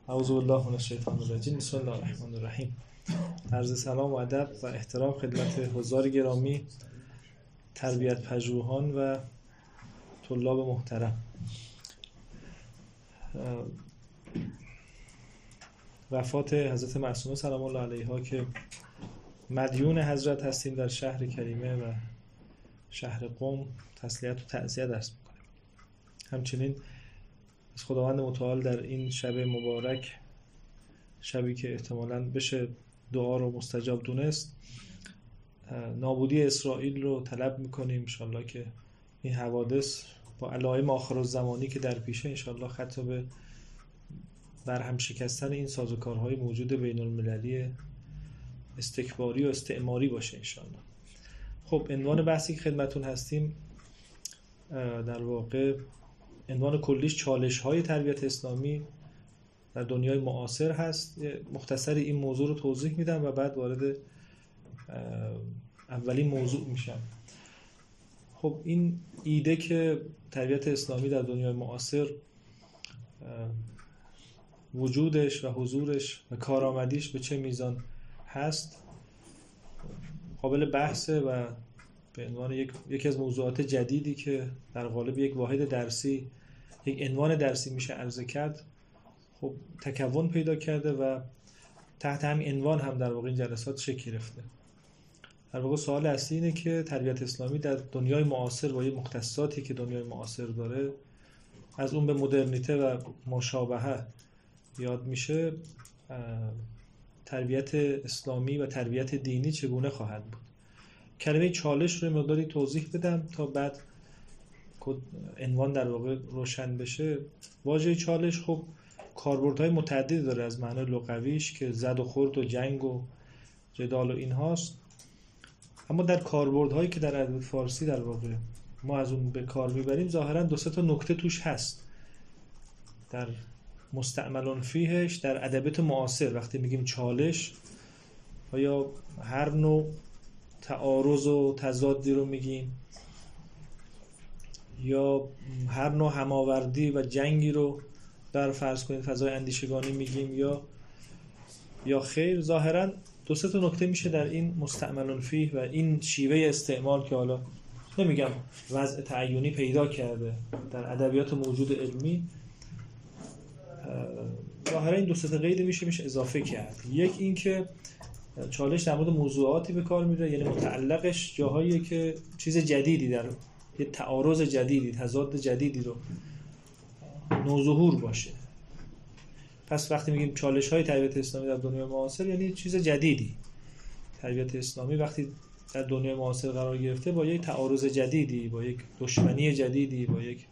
اعوذ بالله من الشیطان الرجیم. بسم الله الرحمن الرحیم. عرض سلام و ادب و احترام خدمت حضار گرامی، تربیت پژوهان و طلاب محترم. وفات حضرت معصومه سلام الله علیها که مدیون حضرت هستیم در شهر کریمه و شهر قم تسلیت و تعزیت درس میکنیم. همچنین از خداوند متعال در این شب مبارک، شبی که احتمالاً بشه دعا رو مستجاب دونست، نابودی اسرائیل رو طلب میکنیم. انشالله که این حوادث با علائم آخرالزمانی که در پیشه انشالله خطا به برهم شکستن این سازوکارهای موجود بین المللی استکباری و استعماری باشه انشالله. خب عنوان بحثی که خدمتون هستیم در واقع عنوان کلیش چالش‌های تربیت اسلامی در دنیای معاصر هست. مختصر این موضوع رو توضیح میدم و بعد وارد اولین موضوع میشم. خب این ایده که تربیت اسلامی در دنیای معاصر وجودش و حضورش و کارآمدیش به چه میزان هست قابل بحثه و به عنوان یکی از موضوعات جدیدی که در قالب یک واحد درسی، یک عنوان درسی میشه عرضه کرد، خب تکون پیدا کرده و تحت همین عنوان هم در واقع این جلسات شکل گرفته. در واقع سوال اصلی اینه که تربیت اسلامی در دنیای معاصر با یه مختصاتی که دنیای معاصر داره، از اون به مدرنیته و مشابهه یاد میشه، تربیت اسلامی و تربیت دینی چگونه خواهد بود. کلمه چالش رو مقداری توضیح بدم تا بعد عنوان در واقع روشن بشه. واژه چالش خب کاربردهای متعددی داره از معنای لغویش که زد و خورد و جنگ و جدال و این هاست، اما در کاربردهایی که در ادبیات فارسی در واقع ما از اون به کار میبریم ظاهرا دو سه تا نکته توش هست. در مستعملون فیهش در ادبیات معاصر وقتی میگیم چالش، یا هر نوع تعارض و تضادی رو میگیم، یا هر نوع هماوردی و جنگی رو در فرض کنید فضای اندیشگانی میگیم یا خیر، ظاهرا دو سه تا نکته میشه در این مستعملون فیه و این شیوه استعمال که حالا نمیگم وضع تعیینی پیدا کرده در ادبیات موجود علمی، ظاهرا این دو سه تا قید میشه اضافه کرد. یک این که چالش در مورد موضوعاتی به کار میره، یعنی متعلقش جاهاییه که چیز جدیدی در یه تعارض جدیدی، تضاد جدیدی رو نوظهور باشه. پس وقتی میگیم چالش های تربیت اسلامی در دنیای معاصر یعنی چیز جدیدی. تربیت اسلامی وقتی در دنیای معاصر قرار گرفته با یک تعارض جدیدی، با یک دشمنی جدیدی، با یک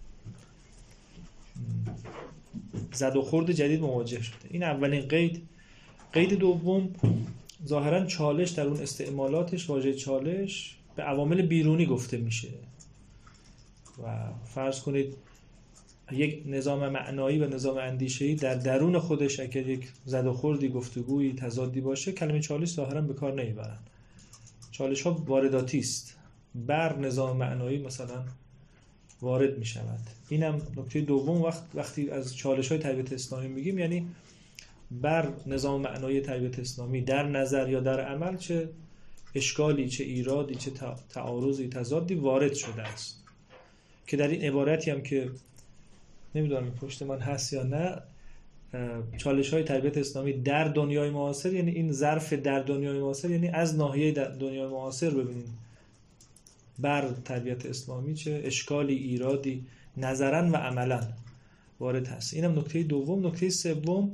زد و خورد جدید مواجه شده. این اولین قید. قید دوم، ظاهرا چالش در اون استعمالاتش، واژه چالش به عوامل بیرونی گفته میشه و فرض کنید یک نظام معنایی و نظام اندیشه‌ای در درون خودش اگر یک زد و خوردی، گفتگویی، تضادی باشه، کلمه چالش ظاهرا به کار نمیبرن. چالش ها وارداتی است، بر نظام معنایی مثلا وارد میشود. اینم نکته دوم. وقتی از چالش های تربیت اسلامی میگیم یعنی بر نظام معنایی تربیت اسلامی در نظر یا در عمل چه اشکالی، چه ایرادی، چه تعارضی، تضادی وارد شده است، که در این عبارتی هم که نمیدونم پشت من هست یا نه، چالش های تربیت اسلامی در دنیای معاصر، یعنی این ظرف در دنیای معاصر، یعنی از ناحیه دنیای معاصر ببینید بر تربیت اسلامی چه اشکالی، ایرادی نظرا و عملا وارد هست. اینم نکته دوم. نکته سوم،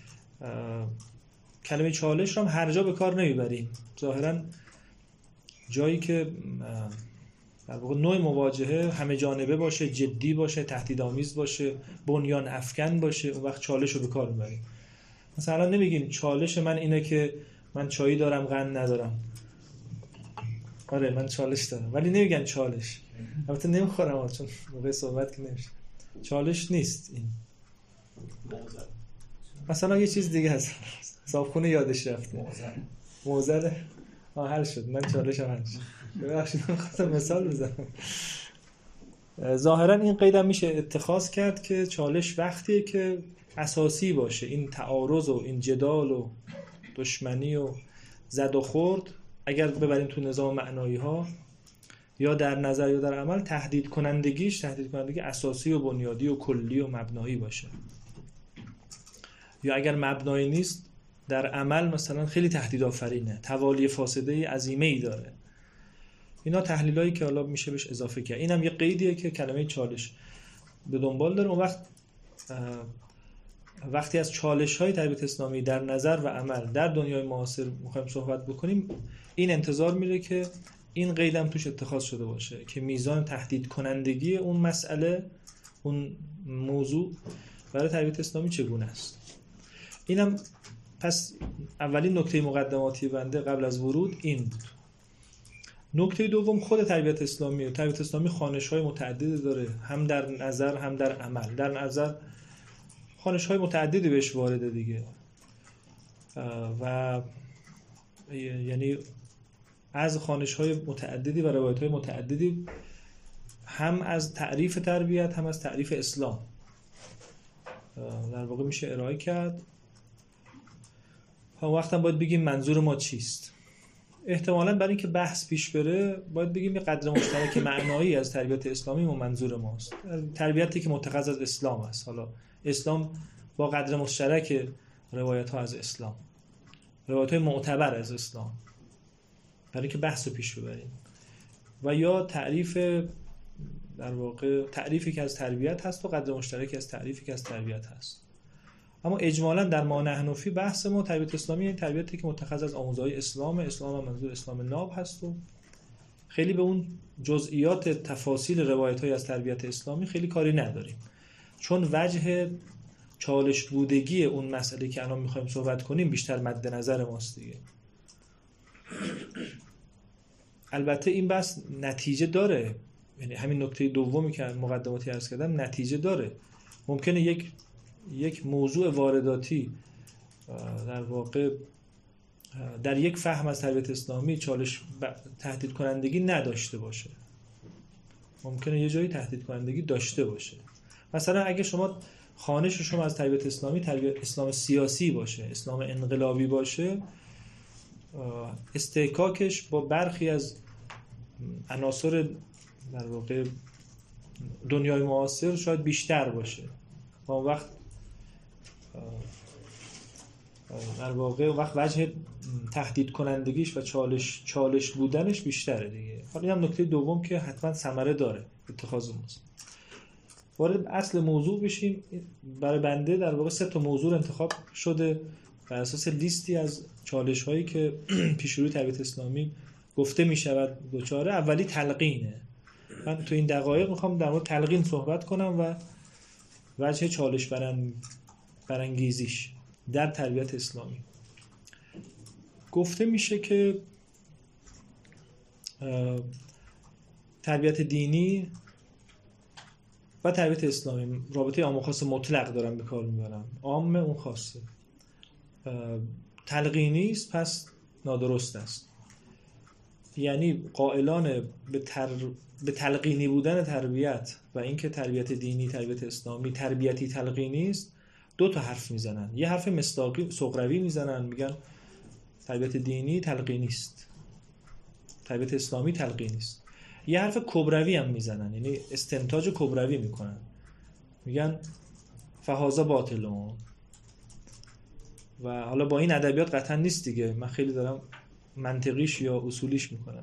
کلمه چالش رو هم هر جا به کار نمیبریم. ظاهرا جایی که در واقع نوع مواجهه همه جانبه باشه، جدی باشه، تهدیدآمیز باشه، بنیان افکن باشه، اون وقت چالش رو به کار میبریم. مثلا نمیگیم چالش من اینه که من چایی دارم قند ندارم. آره من چالش دارم، ولی نمیگن چالش. البته نمیخورم چون موقع صحبت که نمیشه. چالش نیست این. مثلا یه چیز دیگه هست، صابخونه یادش رفته، موزل حل شد، من چالشم حل شد. ببخشید من خواستم مثال بزنم. ظاهرا این قیدم میشه اتخاذ کرد که چالش وقتیه که اساسی باشه، این تعارض و این جدال و دشمنی و زد و خورد اگر ببریم تو نظام معنایی ها یا در نظر یا در عمل، تهدید کنندگی اساسی و بنیادی و کلی و مبنایی باشه. یا اگر مبنایی نیست در عمل مثلا خیلی تهدید آفرینه، توالی فاسده عظیمه ای داره. اینا تحلیلایی که حالا میشه بهش اضافه کرد. اینم یه قیدیه که کلمه چالش به دنبال داره. اون وقتی از چالش‌های تربیت اسلامی در نظر و عمل در دنیای معاصر می‌خوایم صحبت بکنیم، این انتظار میره که این قیدم توش اتخاذ شده باشه که میزان تهدید کنندگی اون مسئله، اون موضوع برای تربیت اسلامی چگونه است. اینم پس اولین نکته مقدماتی بنده قبل از ورود این بود. نکته دوم، خود تربیت اسلامی و تربیت اسلامی خوانش‌های متعددی داره، هم در نظر هم در عمل. در نظر خوانش‌های متعددی بهش وارده دیگه و یعنی از خوانش‌های متعددی و روایت‌های متعددی هم از تعریف تربیت هم از تعریف اسلام در واقع میشه ارائه کرد. اون وقت هم باید بگیم منظور ما چیست. احتمالاً برای اینکه بحث پیش بره باید بگیم یه قدر مشترک معنایی از تربیت اسلامی و منظور ماست، تربیتی که متخذ از اسلام است. حالا اسلام با قدر مشترک روایت ها از اسلام، روایت های معتبر از اسلام، برای اینکه بحث رو پیش ببریم. و یا تعریف، در واقع تعریفی که از تربیت هست و قدر مشترکی از تعریفی که از تربیت هست. اما اجمالاً در ما نحنفی بحث ما تربیت اسلامی این تربیتی که متخذ از آموزهای اسلام هم منظور اسلام ناب هست و خیلی به اون جزئیات تفاصیل روایت‌های از تربیت اسلامی خیلی کاری نداریم، چون وجه چالش بودگی اون مسئله که الان می‌خوایم صحبت کنیم بیشتر مد نظر ماست دیگه. البته این بحث نتیجه داره، یعنی همین نکته دومی که مقدماتی عرض کردم نتیجه داره. ممکنه یک موضوع وارداتی در واقع در یک فهم از تربیت اسلامی چالش تهدید کنندگی نداشته باشه، ممکنه یه جایی تهدید کنندگی داشته باشه. مثلا اگه شما خوانش شما از تربیت اسلامی تربیت اسلام سیاسی باشه، اسلام انقلابی باشه، استحکاکش با برخی از عناصر در واقع دنیای معاصر شاید بیشتر باشه و اون وقت در واقع وجه تهدید کنندگیش و چالش بودنش بیشتره دیگه. حالا این هم نکته دوم که حتما ثمره داره اتخاذ موضوع. وارد اصل موضوع بشیم. برای بنده در واقع 3 موضوع انتخاب شده بر اساس لیستی از چالش هایی که پیش روی تربیت اسلامی گفته می شود دوچاره. اولی تلقینه. من تو این دقایق میخوام در مورد تلقین صحبت کنم و وجه چالش برانگیزیش در تربیت اسلامی. گفته میشه که تربیت دینی و تربیت اسلامی رابطه عام و خاص مطلق دارم به کار میبرم، عام اون خاصه، تلقینی است پس نادرست است. یعنی قائلان به تلقینی بودن تربیت و اینکه تربیت دینی تربیت اسلامی تربیتی تلقینی است 2 حرف میزنن. یه حرف مصداقی صغروی میزنن، میگن تربیت دینی تلقینی است، تربیت اسلامی تلقینی است. یه حرف کبروی هم میزنن، یعنی استنتاج کبروی میکنن، میگن فهذا باطلون. و حالا با این ادبیات قطعا نیست دیگه، من خیلی دارم منطقیش یا اصولیش میکنم.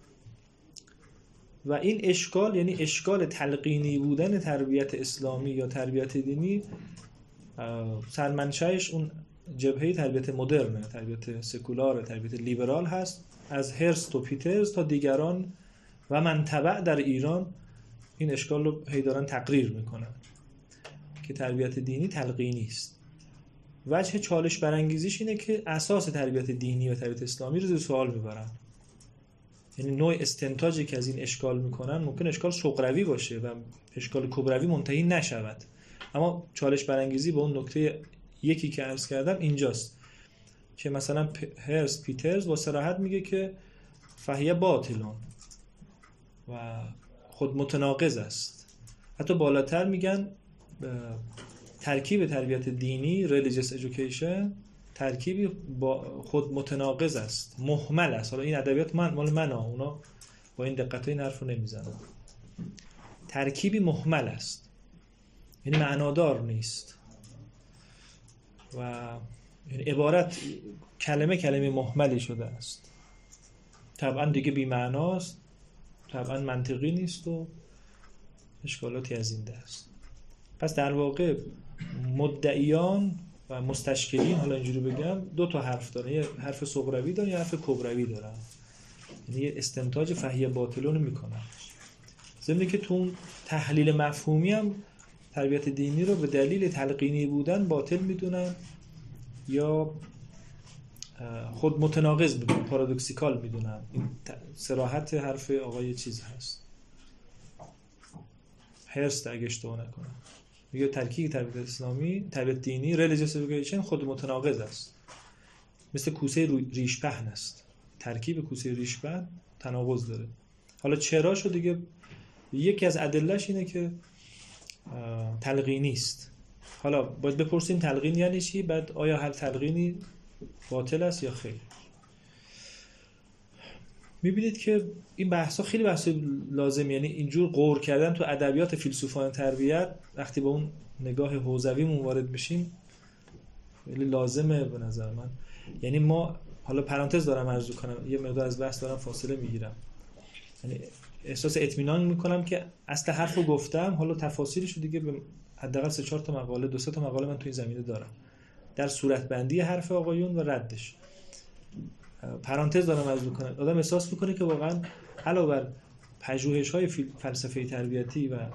و این اشکال، یعنی اشکال تلقینی بودن تربیت اسلامی یا تربیت دینی، سرمنشأش اون جبهه تربیت مدرن، تربیت سکولار، تربیت لیبرال هست. از هرست و پیترز تا دیگران و من تبع در ایران این اشکال رو هی دارن تقریر میکنن که تربیت دینی تلقینی است. وجه چالش برانگیزیش اینه که اساس تربیت دینی و تربیت اسلامی رو زیر سوال میبرن. یعنی نوع استنتاجی که از این اشکال میکنن ممکن اشکال صغروی باشه و اشکال کبروی منتهی نشود، اما چالش برانگیزی به اون نکته یکی که عرض کردم اینجاست که مثلا هرست پیترز با صراحت میگه که فهیه باطلون و خود متناقض است. حتی بالاتر میگن ترکیب تربیت دینی religious education ترکیبی با خود متناقض است، مهمل است. حالا این ادبیات مال منه، اونا با این دقت این حرفو نمیزنن. ترکیبی مهمل است، یعنی معنادار نیست و یعنی عبارت کلمه مهملی شده است، طبعا دیگه بی معناست، طبعا منطقی نیست و اشکالاتی از این دست. پس در واقع مدعیان و مستشکلین، حالا اینجوری بگم، دو تا حرف دارن، یه حرف صغروی دارن یه حرف کبروی دارن، یعنی یه استنتاج فحی باطلون میکنن. ضمن که تو تحلیل مفهومی هم تربیت دینی رو به دلیل تلقینی بودن باطل میدونن یا خود متناقض میدونن، پارادوکسیکال میدونن. این صراحت حرف آقای چیز هست، هرست اگه اشتباه نکنم، میگه ترکیب تربیت اسلامی، تربیت دینی religious education خود متناقض است، مثل کوسه ریش پهن است. ترکیب کوسه ریش پهن تناقض داره. حالا چرا شو دیگه، یکی از ادلهش اینه که تلقینی است. حالا باید بپرسیم تلقین یعنی چی، بعد آیا هر تلقینی باطل است یا خیر. میبینید که این بحثا خیلی بحث لازم، یعنی اینجور غور کردن تو ادبیات فیلسوفان تربیت وقتی با اون نگاه حوزویمون وارد بشیم خیلی لازمه به نظر من. یعنی ما، حالا پرانتز دارم عرض کنم، یه مقدار از بحث دارم فاصله میگیرم، یعنی احساس اطمینان میکنم که اصل حرفو گفتم، حالا تفاصیلشو دیگه به حداقل 3-4 تا مقاله 2-3 تا مقاله من تو این زمینه دارم در صورتبندی حرف آقایون و ردش. پرانتز دارم عرض میکنم، آدم احساس میکنه که واقعا علاوه بر پژوهش‌های فلسفه تربیتی و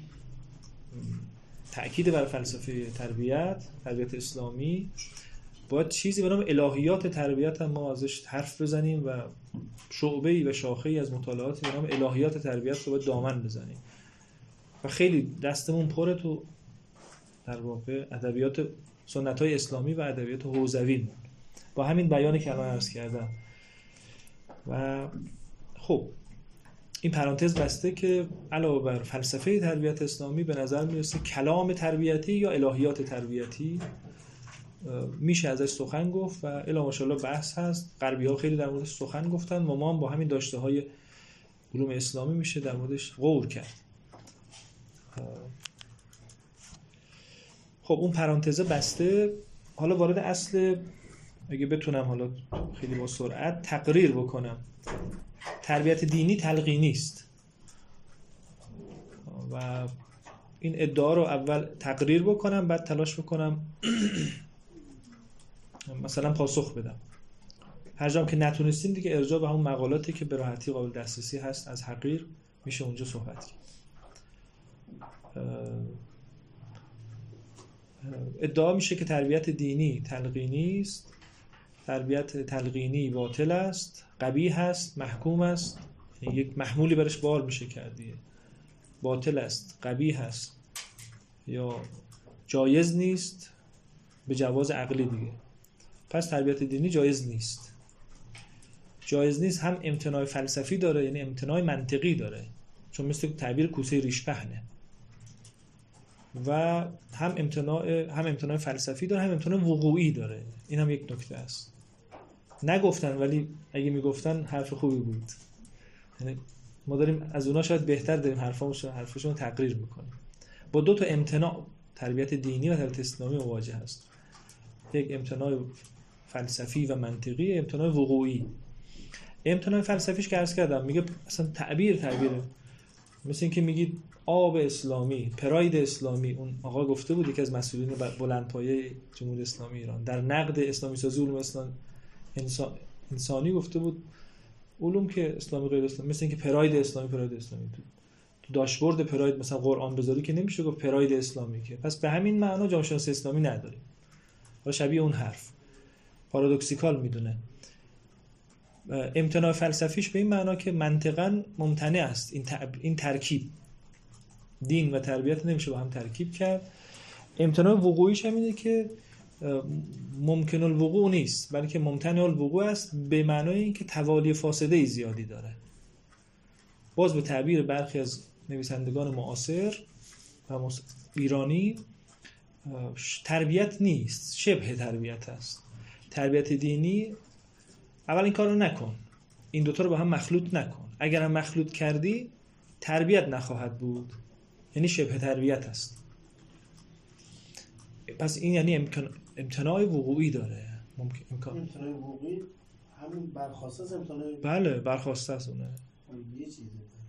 تأکید بر فلسفه تربیت اسلامی، باید چیزی به نام الهیات تربیت هم ما ازش حرف بزنیم و شعبه‌ای و شاخه‌ای از مطالعاتی به نام الهیات تربیت رو باید دامن بزنیم و خیلی دستمون پره تو در واقع ادبیات سنت‌های اسلامی و ادبیات حوزوی با همین بیانی که الان عرض کردم. و خب این پرانتز بسته که علاوه بر فلسفه تربیت اسلامی به نظر میرسه کلام تربیتی یا الهیات تربیتی میشه ازش سخن گفت و الا ماشاءالله بحث هست. غربی ها خیلی در موردش سخن گفتن و ما هم با همین داشته های علوم اسلامی میشه در موردش غور کرد. خب اون پرانتز بسته، حالا وارد اصل، اگه بتونم حالا خیلی با سرعت تقریر بکنم، تربیت دینی تلقینی است و این ادعا رو اول تقریر بکنم، بعد تلاش بکنم مثلا پاسخ بدم. هر جام که نتونستیم دیگه ارجاع به همون مقالاتی که به راحتی قابل دسترسی هست از حقیر میشه اونجا صحبت کرد. ادعا میشه که تربیت دینی تلقینی است، تربیت تلقینی باطل است، قبیح است، محکوم است، یعنی یک محمولی برش بار میشه کردیه، باطل است، قبیح است یا جایز نیست به جواز عقلی دیگه. پس تربیت دینی جایز نیست. جایز نیست هم امتناع فلسفی داره، یعنی امتناع منطقی داره، چون مثل تعبیر کوسه ریش پهنه، و هم امتناع فلسفی داره، هم امتناع وقوعی داره. این هم یک نکته است. نگفتن ولی اگه میگفتن حرف خوبی بود. یعنی ما داریم از اونا شاید بهتر داریم حرفشون رو تقریر میکنیم. با دو تا امتناع تربیت دینی و تربیت اسلامی مواجه هست. یک امتناع فلسفی و منطقی، امتناع وقوعی. امتناع فلسفیش که عرض کردم میگه اصلا تعبیره، مثل این که میگید آب اسلامی، پراید اسلامی. اون آقا گفته بود، یکی از مسئولین بلندپایه جمهوری اسلامی ایران در نقد اسلامی سازی علوم انسانی گفته بود علوم که اسلامی غیر اسلامی، مثل این که پراید اسلامی تو داشبورد پراید مثلا قرآن بذاری که نمیشه گفت پراید اسلامی، که پس به همین معنا جامعه شناسی اسلامی نداریم. و شبیه اون حرف پارادوکسیکال میدونه. امتناع فلسفیش به این معنا که منطقاً ممتنع است این ترکیب، دین و تربیت نمیشه با هم ترکیب کرد. امتناع وقوعیش هم اینه که ممکن الوقوع نیست، بلکه ممتنع الوقوع است، به معنای اینکه توالی فاسده زیادی داره. باز به تعبیر برخی از نویسندگان معاصر و ایرانی، تربیت نیست، شبه تربیت است. تربیت دینی اول این کار رو نکن، این دوتا رو با هم مخلوط نکن. اگر هم مخلوط کردی تربیت نخواهد بود، یعنی شبه تربیت است. پس این یعنی امتناع وقوعی داره. ممکن امتناع وقوعی همین برخواسته از امتناع. بله برخواسته است اونه. یه چیزی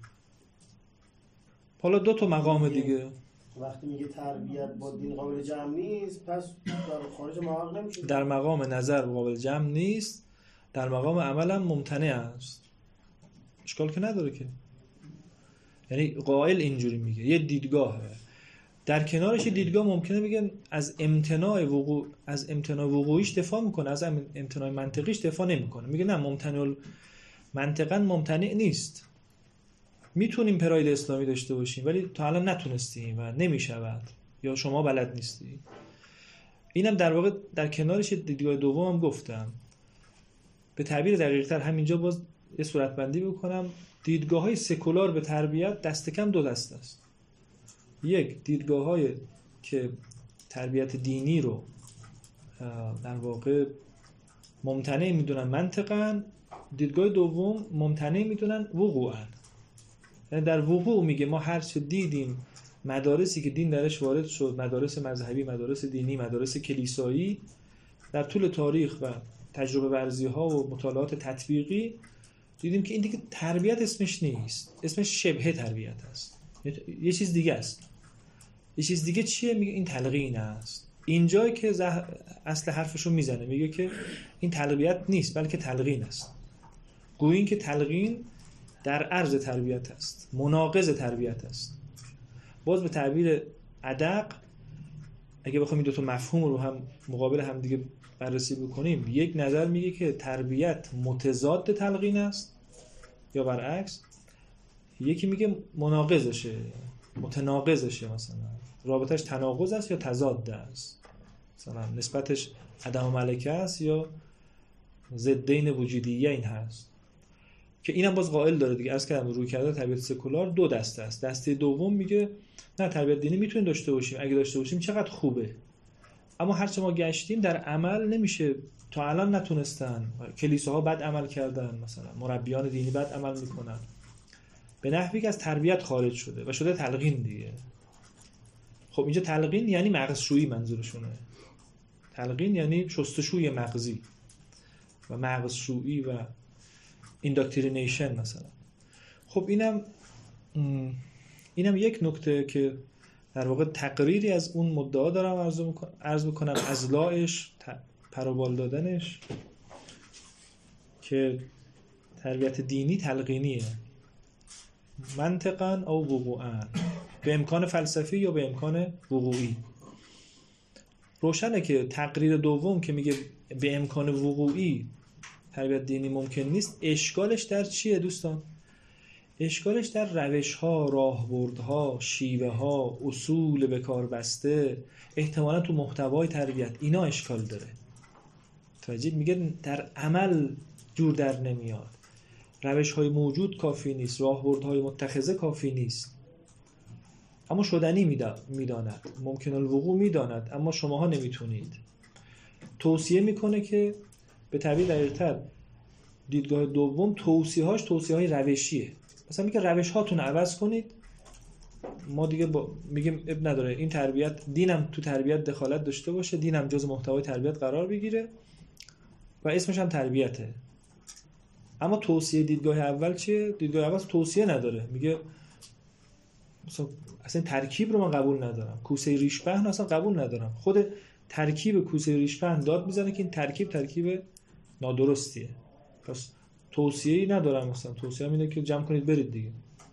حالا دو تا مقام دیگه. وقتی میگه تربیت با دین قابل جمع نیست، پس در خارج مقام نمیشه. در مقام نظر قابل جمع نیست، در مقام عمل هم ممتنع است. اشکال که نداره که، یعنی قائل اینجوری میگه، یه دیدگاهه. در کنارش یه دیدگاه ممکنه بگن از امتناع وقوعیش دفاع میکنه، از امتناع منطقیش دفاع نمیکنه. میگه نه، منطقاً ممتنع نیست، میتونیم پراید اسلامی داشته باشیم ولی تا الان نتونستیم و نمیشود، یا شما بلد نیستی. اینم در واقع در کنارش دیدگاه دومم گفتم. به تعبیر دقیق‌تر همینجا باز یه صورتبندی بکنم. دیدگاه‌های سکولار به تربیت دست کم دو دسته است. یک، دیدگاه‌های که تربیت دینی رو در واقع ممتنع میدونن منطقاً، دیدگاه دوم ممتنع میدونن وقوعاً. یعنی در وقوع میگه ما هر چه دیدیم، مدارسی که دین درش وارد شد، مدارس مذهبی، مدارس دینی، مدارس کلیسایی، در طول تاریخ و تجربه ورزی ها و مطالعات تطبیقی، دیدیم که این دیگه تربیت اسمش نیست، اسمش شبه تربیت است، یه چیز دیگه است. یه چیز دیگه چیه؟ میگه این تلقین است. اینجایی که اصل حرفشو میزنه، میگه که این تربیت نیست بلکه تلقین است. گویی این که تلقین در عرض تربیت است، مناقض تربیت است. باز به تعبیر ادق، اگه بخوام این دو تا مفهوم رو هم مقابل هم دیگه بررسی بکنیم، یک نظر میگه که تربیت متضاد تلقین است یا برعکس، یکی میگه مناقضشه، متناقضشه، مثلا رابطش تناقض است یا تضاد است، مثلا نسبتش عدم و ملکه است یا ضدین وجودیه این هست. که اینم باز قائل داره دیگه، عرض کردم روی کرده تربیت سکولار دو دسته است. دسته دوم میگه نه، تربیت دینی میتونیم داشته باشیم، اگه داشته باشیم چقدر خوبه، اما هرچه ما گشتیم در عمل نمیشه. تا الان نتونستن، کلیساها بد عمل کردن، مثلا مربیان دینی بد عمل میکنن، به نحوی که از تربیت خارج شده و شده تلقین دیگه. خب اینجا تلقین یعنی مغزشویی، منظورشونه. تلقین یعنی شستشوی مغزی و مغزشویی و اینداکترینیشن مثلا. خب اینم یک نکته که در واقع تقریری از اون مدعا دارم عرض بکنم، ازلاعش، پروبال دادنش، که تربیت دینی تلقینیه، منطقاً او وقوعاً، به امکان فلسفی یا به امکان وقوعی. روشنه که تقریر دوم که میگه به امکان وقوعی تربیت دینی ممکن نیست، اشکالش در چیه دوستان؟ اشکالش در روش‌ها، راهبردها، شیوه‌ها، اصول به کار بسته، احتمالاً تو محتوای تربیت، اینا اشکال داره. توجه میگه در عمل جور در نمیاد، روش‌های موجود کافی نیست، راهبردهای متخذه کافی نیست. اما شدنی میداند، ممکن الوقوع میداند، اما شماها نمیتونید. توصیه میکنه که به تعبیر دقیق‌تر دیدگاه دوم توصیه‌های روشیه. مثلا میگه روش هاتون عوض کنید. ما دیگه میگیم اب نداره این تربیت، دینم تو تربیت دخالت داشته باشه، دینم جز محتوای تربیت قرار بگیره و اسمش هم تربیته. اما توصیه دیدگاه اول چیه؟ دیدگاه اول توصیه نداره، میگه مثلا اصلا ترکیب رو من قبول ندارم، کوسه ریش پهن اصلا قبول ندارم. خود ترکیب کوسه ریش پهن داد میزنه که این ترکیب نادرستیه. پس توصیه‌ای ندارم، مثلا توصیه‌ام اینه که جمع کنید برید دیگه.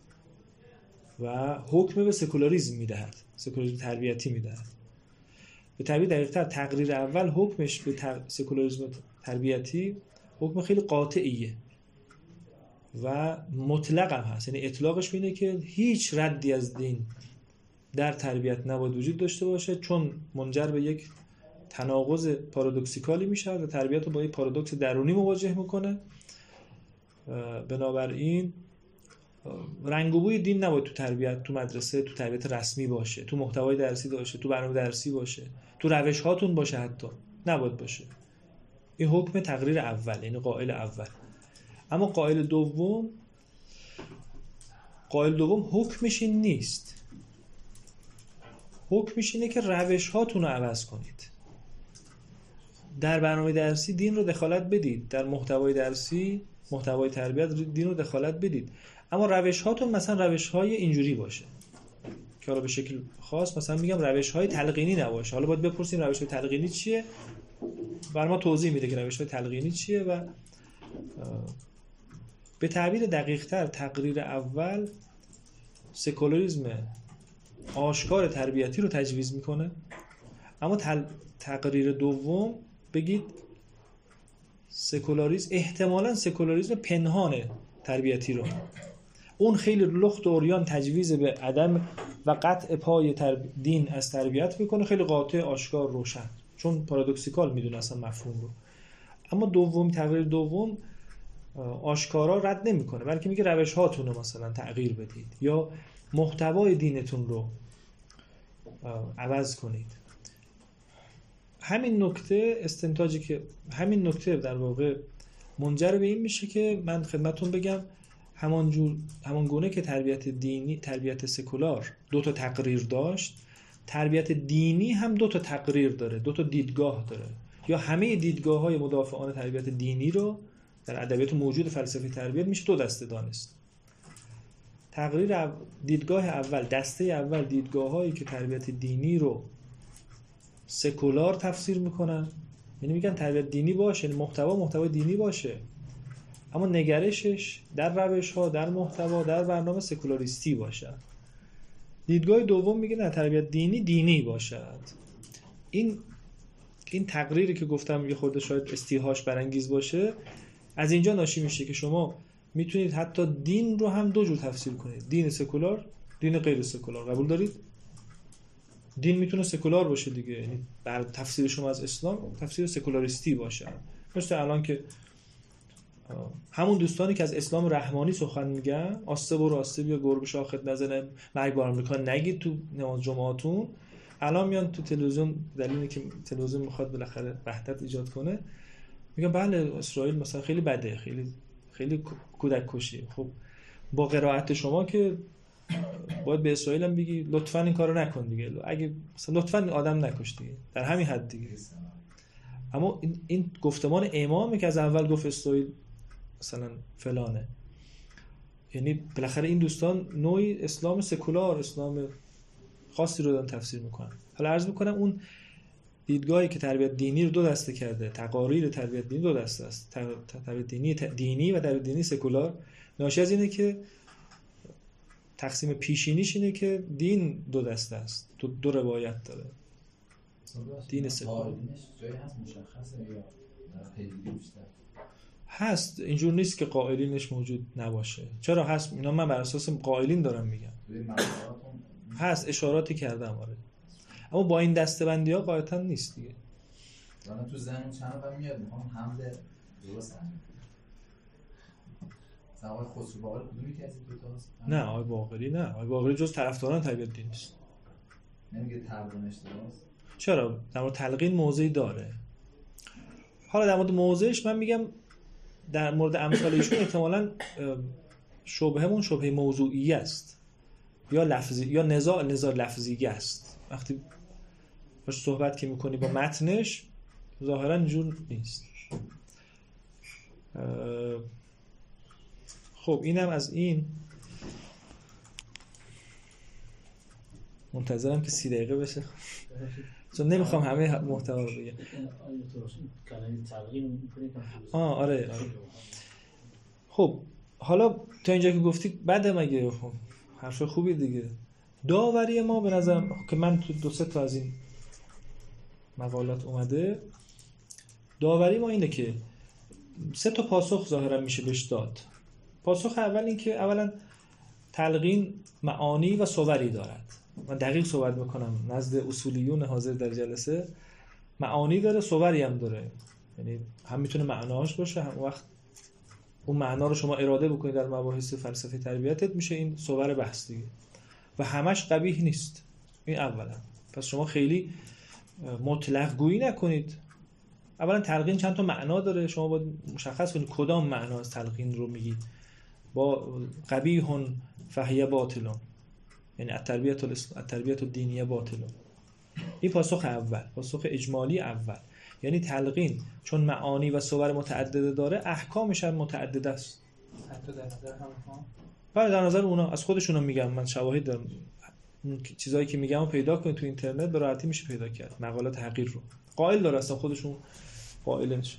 و حکم به سکولاریسم میدهد، سکولاریسم تربیتی میدهد. به تعبیر دقیق‌تر تقریر اول حکمش به سکولاریسم تربیتی حکم خیلی قاطعیه و مطلق هم هست، یعنی اطلاقش اینه که هیچ ردی از دین در تربیت نباید وجود داشته باشه، چون منجر به یک تناقض پارادوکسیکالی میشه و تربیت رو با یک پارادوکس درونی مواجه میکنه. بنابراین رنگ و بوی دین نباید تو تربیت، تو مدرسه، تو تربیت رسمی باشه، تو محتوای درسی باشه، تو برنامه درسی باشه، تو روش هاتون باشه، حتی نباید باشه. این حکم تقریر اول، یعنی قائل اول. اما قائل دوم حکمش این نیست. حکمش اینه که روش هاتون رو عوض کنید. در برنامه درسی دین رو دخالت بدید، در محتوای درسی، محتوای تربیت دین رو دخالت بدید، اما روش هاتون مثلا روش های اینجوری باشه که حالا به شکل خاص مثلا میگم روش های تلقینی نباشه. حالا باید بپرسیم روش های تلقینی چیه، برای ما توضیح میده که روش های تلقینی چیه. و به تعبیر دقیق تر تقریر اول سکولاریسم آشکار تربیتی رو تجویز میکنه، اما تقریر دوم بگید احتمالاً سکولاریسم پنهان تربیتی رو، اون خیلی لخت و عریان تجویز به عدم و قطع پای دین از تربیت میکنه، خیلی قاطع، آشکار، روشن، چون پارادوکسیکال میدونه اصلا مفهوم رو. اما تقریر دوم آشکارا رد نمیکنه، بلکه میگه روش هاتون رو مثلا تغییر بدید یا محتوای دینتون رو عوض کنید. همین نکته در واقع منجر به این میشه که من خدمتون بگم همان گونه که تربیت سکولار 2 تا تقریر داشت، تربیت دینی هم 2 تا تقریر داره، 2 تا دیدگاه داره. یا همه دیدگاه‌های مدافعان تربیت دینی رو در ادبیات موجود فلسفه تربیت میشه 2 دسته دانست. دیدگاه اول، دسته اول دیدگاه‌هایی که تربیت دینی رو سکولار تفسیر میکنن، یعنی میگن تربیت دینی باشه، یعنی محتوای دینی باشه، اما نگرشش در روش‌ها، در محتوا، در برنامه سکولاریستی باشه. دیدگاه دوم میگه نه، تربیت دینی باشد. این تقریری که گفتم یه خورده شاید استیحاش برانگیز باشه، از اینجا ناشی میشه که شما میتونید حتی دین رو هم 2 جور تفسیر کنید، دین سکولار، دین غیر سکولار. قبول دارید؟ دین میتونه سکولار باشه دیگه، یعنی بر تفسیر شما از اسلام تفسیر سکولاریستی باشه. مثل الان که همون دوستانی که از اسلام رحمانی سخن میگن، آسته برو آسته بیا، گربه شاخت نزنه، مرگ بر آمریکا نگید تو نماز جمعهاتون، الان میان تو تلویزیون، دلیلی که تلویزیون میخواد بالاخره وحدت ایجاد کنه، میگن بله اسرائیل مثلا خیلی بده، خیلی کودک کشی. خب با قرائت شما که باید به اسرائیل هم بگی لطفاً این کارو نکن دیگه، اگه مثلا لطفاً آدم نکش دیگه، در همین حد دیگه. اما این گفتمان امامه که از اول گفت اسرائیل مثلا فلانه، یعنی بالاخره این دوستان نوعی اسلام سکولار، اسلام خاصی رو دارن تفسیر میکنن. حالا عرض میکنم اون دیدگاهی که تربیت دینی رو 2 دسته کرده، تقاریر تربیت دینی 2 دسته است، تربیت دینی و تربیت دینی سکولار، ناشی از اینه که تقسیم پیشینیش اینه که دین 2 دسته است، 2 روایت داره. دین سکولار جایی هست مشخصه یا خیلی بیشتر هست؟ اینجور نیست که قائلینش موجود نباشه. چرا هست؟ اینا من بر اساس قائلین دارم میگم. هست، اشاراتی کردم آره، اما با این دسته‌بندی‌ها قاعدتاً نیست دیگه. من تو ذهنم چند نفر میاد میخوام حمله درست آقای خسرو باقری کدومی که از این دو تاست؟ نه آقای باقری نه، آقای باقری جز طرفداران تربیت دینی است. نمیگه تقدیم اشتباهه؟ چرا؟ در مورد تلقین موضعی داره. حالا در مورد موضعش من میگم در مورد امثال ایشون احتمالاً شبهمون شبهه موضوعی است یا لفظی یا نزاع لفظی است. وقتی باش صحبت که میکنی با متنش ظاهراً اینجور نیست. خب اینم از این. منتظرم که 30 دقیقه بشه چون نمیخوام همه محتوا رو بگم. آره. خب حالا تا اینجا که گفتی بعد مگه حرف خوبی دیگه. داوری ما به نظرم که من تو 2-3 تا از این مقالات اومده، داوری ما اینه که 3 تا پاسخ ظاهرا میشه بهش داد. پاسخ اول این که اولا تلقین معانی و صوری دارد. من دقیق صحبت میکنم نزد اصولیون حاضر در جلسه، معانی داره، صوری هم داره، یعنی هم میتونه معناش باشه، هم وقت اون معنا رو شما اراده بکنید در مباحث فلسفه تربیتت، میشه این صور بحث دیگه. و همش قبیح نیست. این اولا. پس شما خیلی مطلق گویی نکنید. اولا تلقین چند تا معنا داره، شما باید مشخص کنید کدام معنا از تلقین رو میگید. با قبیح فهیه باطل، یعنی التربیت الدینیه باطل. این پاسخ اول، پاسخ اجمالی اول. یعنی تلقین چون معانی و صور متعدده داره، احکامش هم متعدد است. حتی در نظر هم بله در نظر اونا، از خودشون هم میگم، من شواهد دارم. چیزایی که میگم رو پیدا کنید تو اینترنت به راحتی میشه پیدا کرد. مقالات تحقیر رو قائل داره، اصلا خودشون قائلش.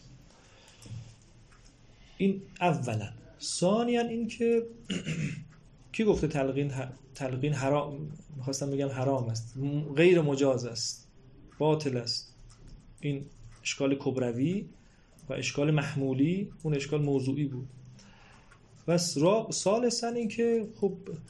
این اولا. ثانیاً این که کی گفته تلقین حرام؟ میخواستم بگم حرام است، غیر مجاز است، باطل است. این اشکال کبروی و اشکال محمولی، اون اشکال موضوعی بود. و ثالثاً این که خب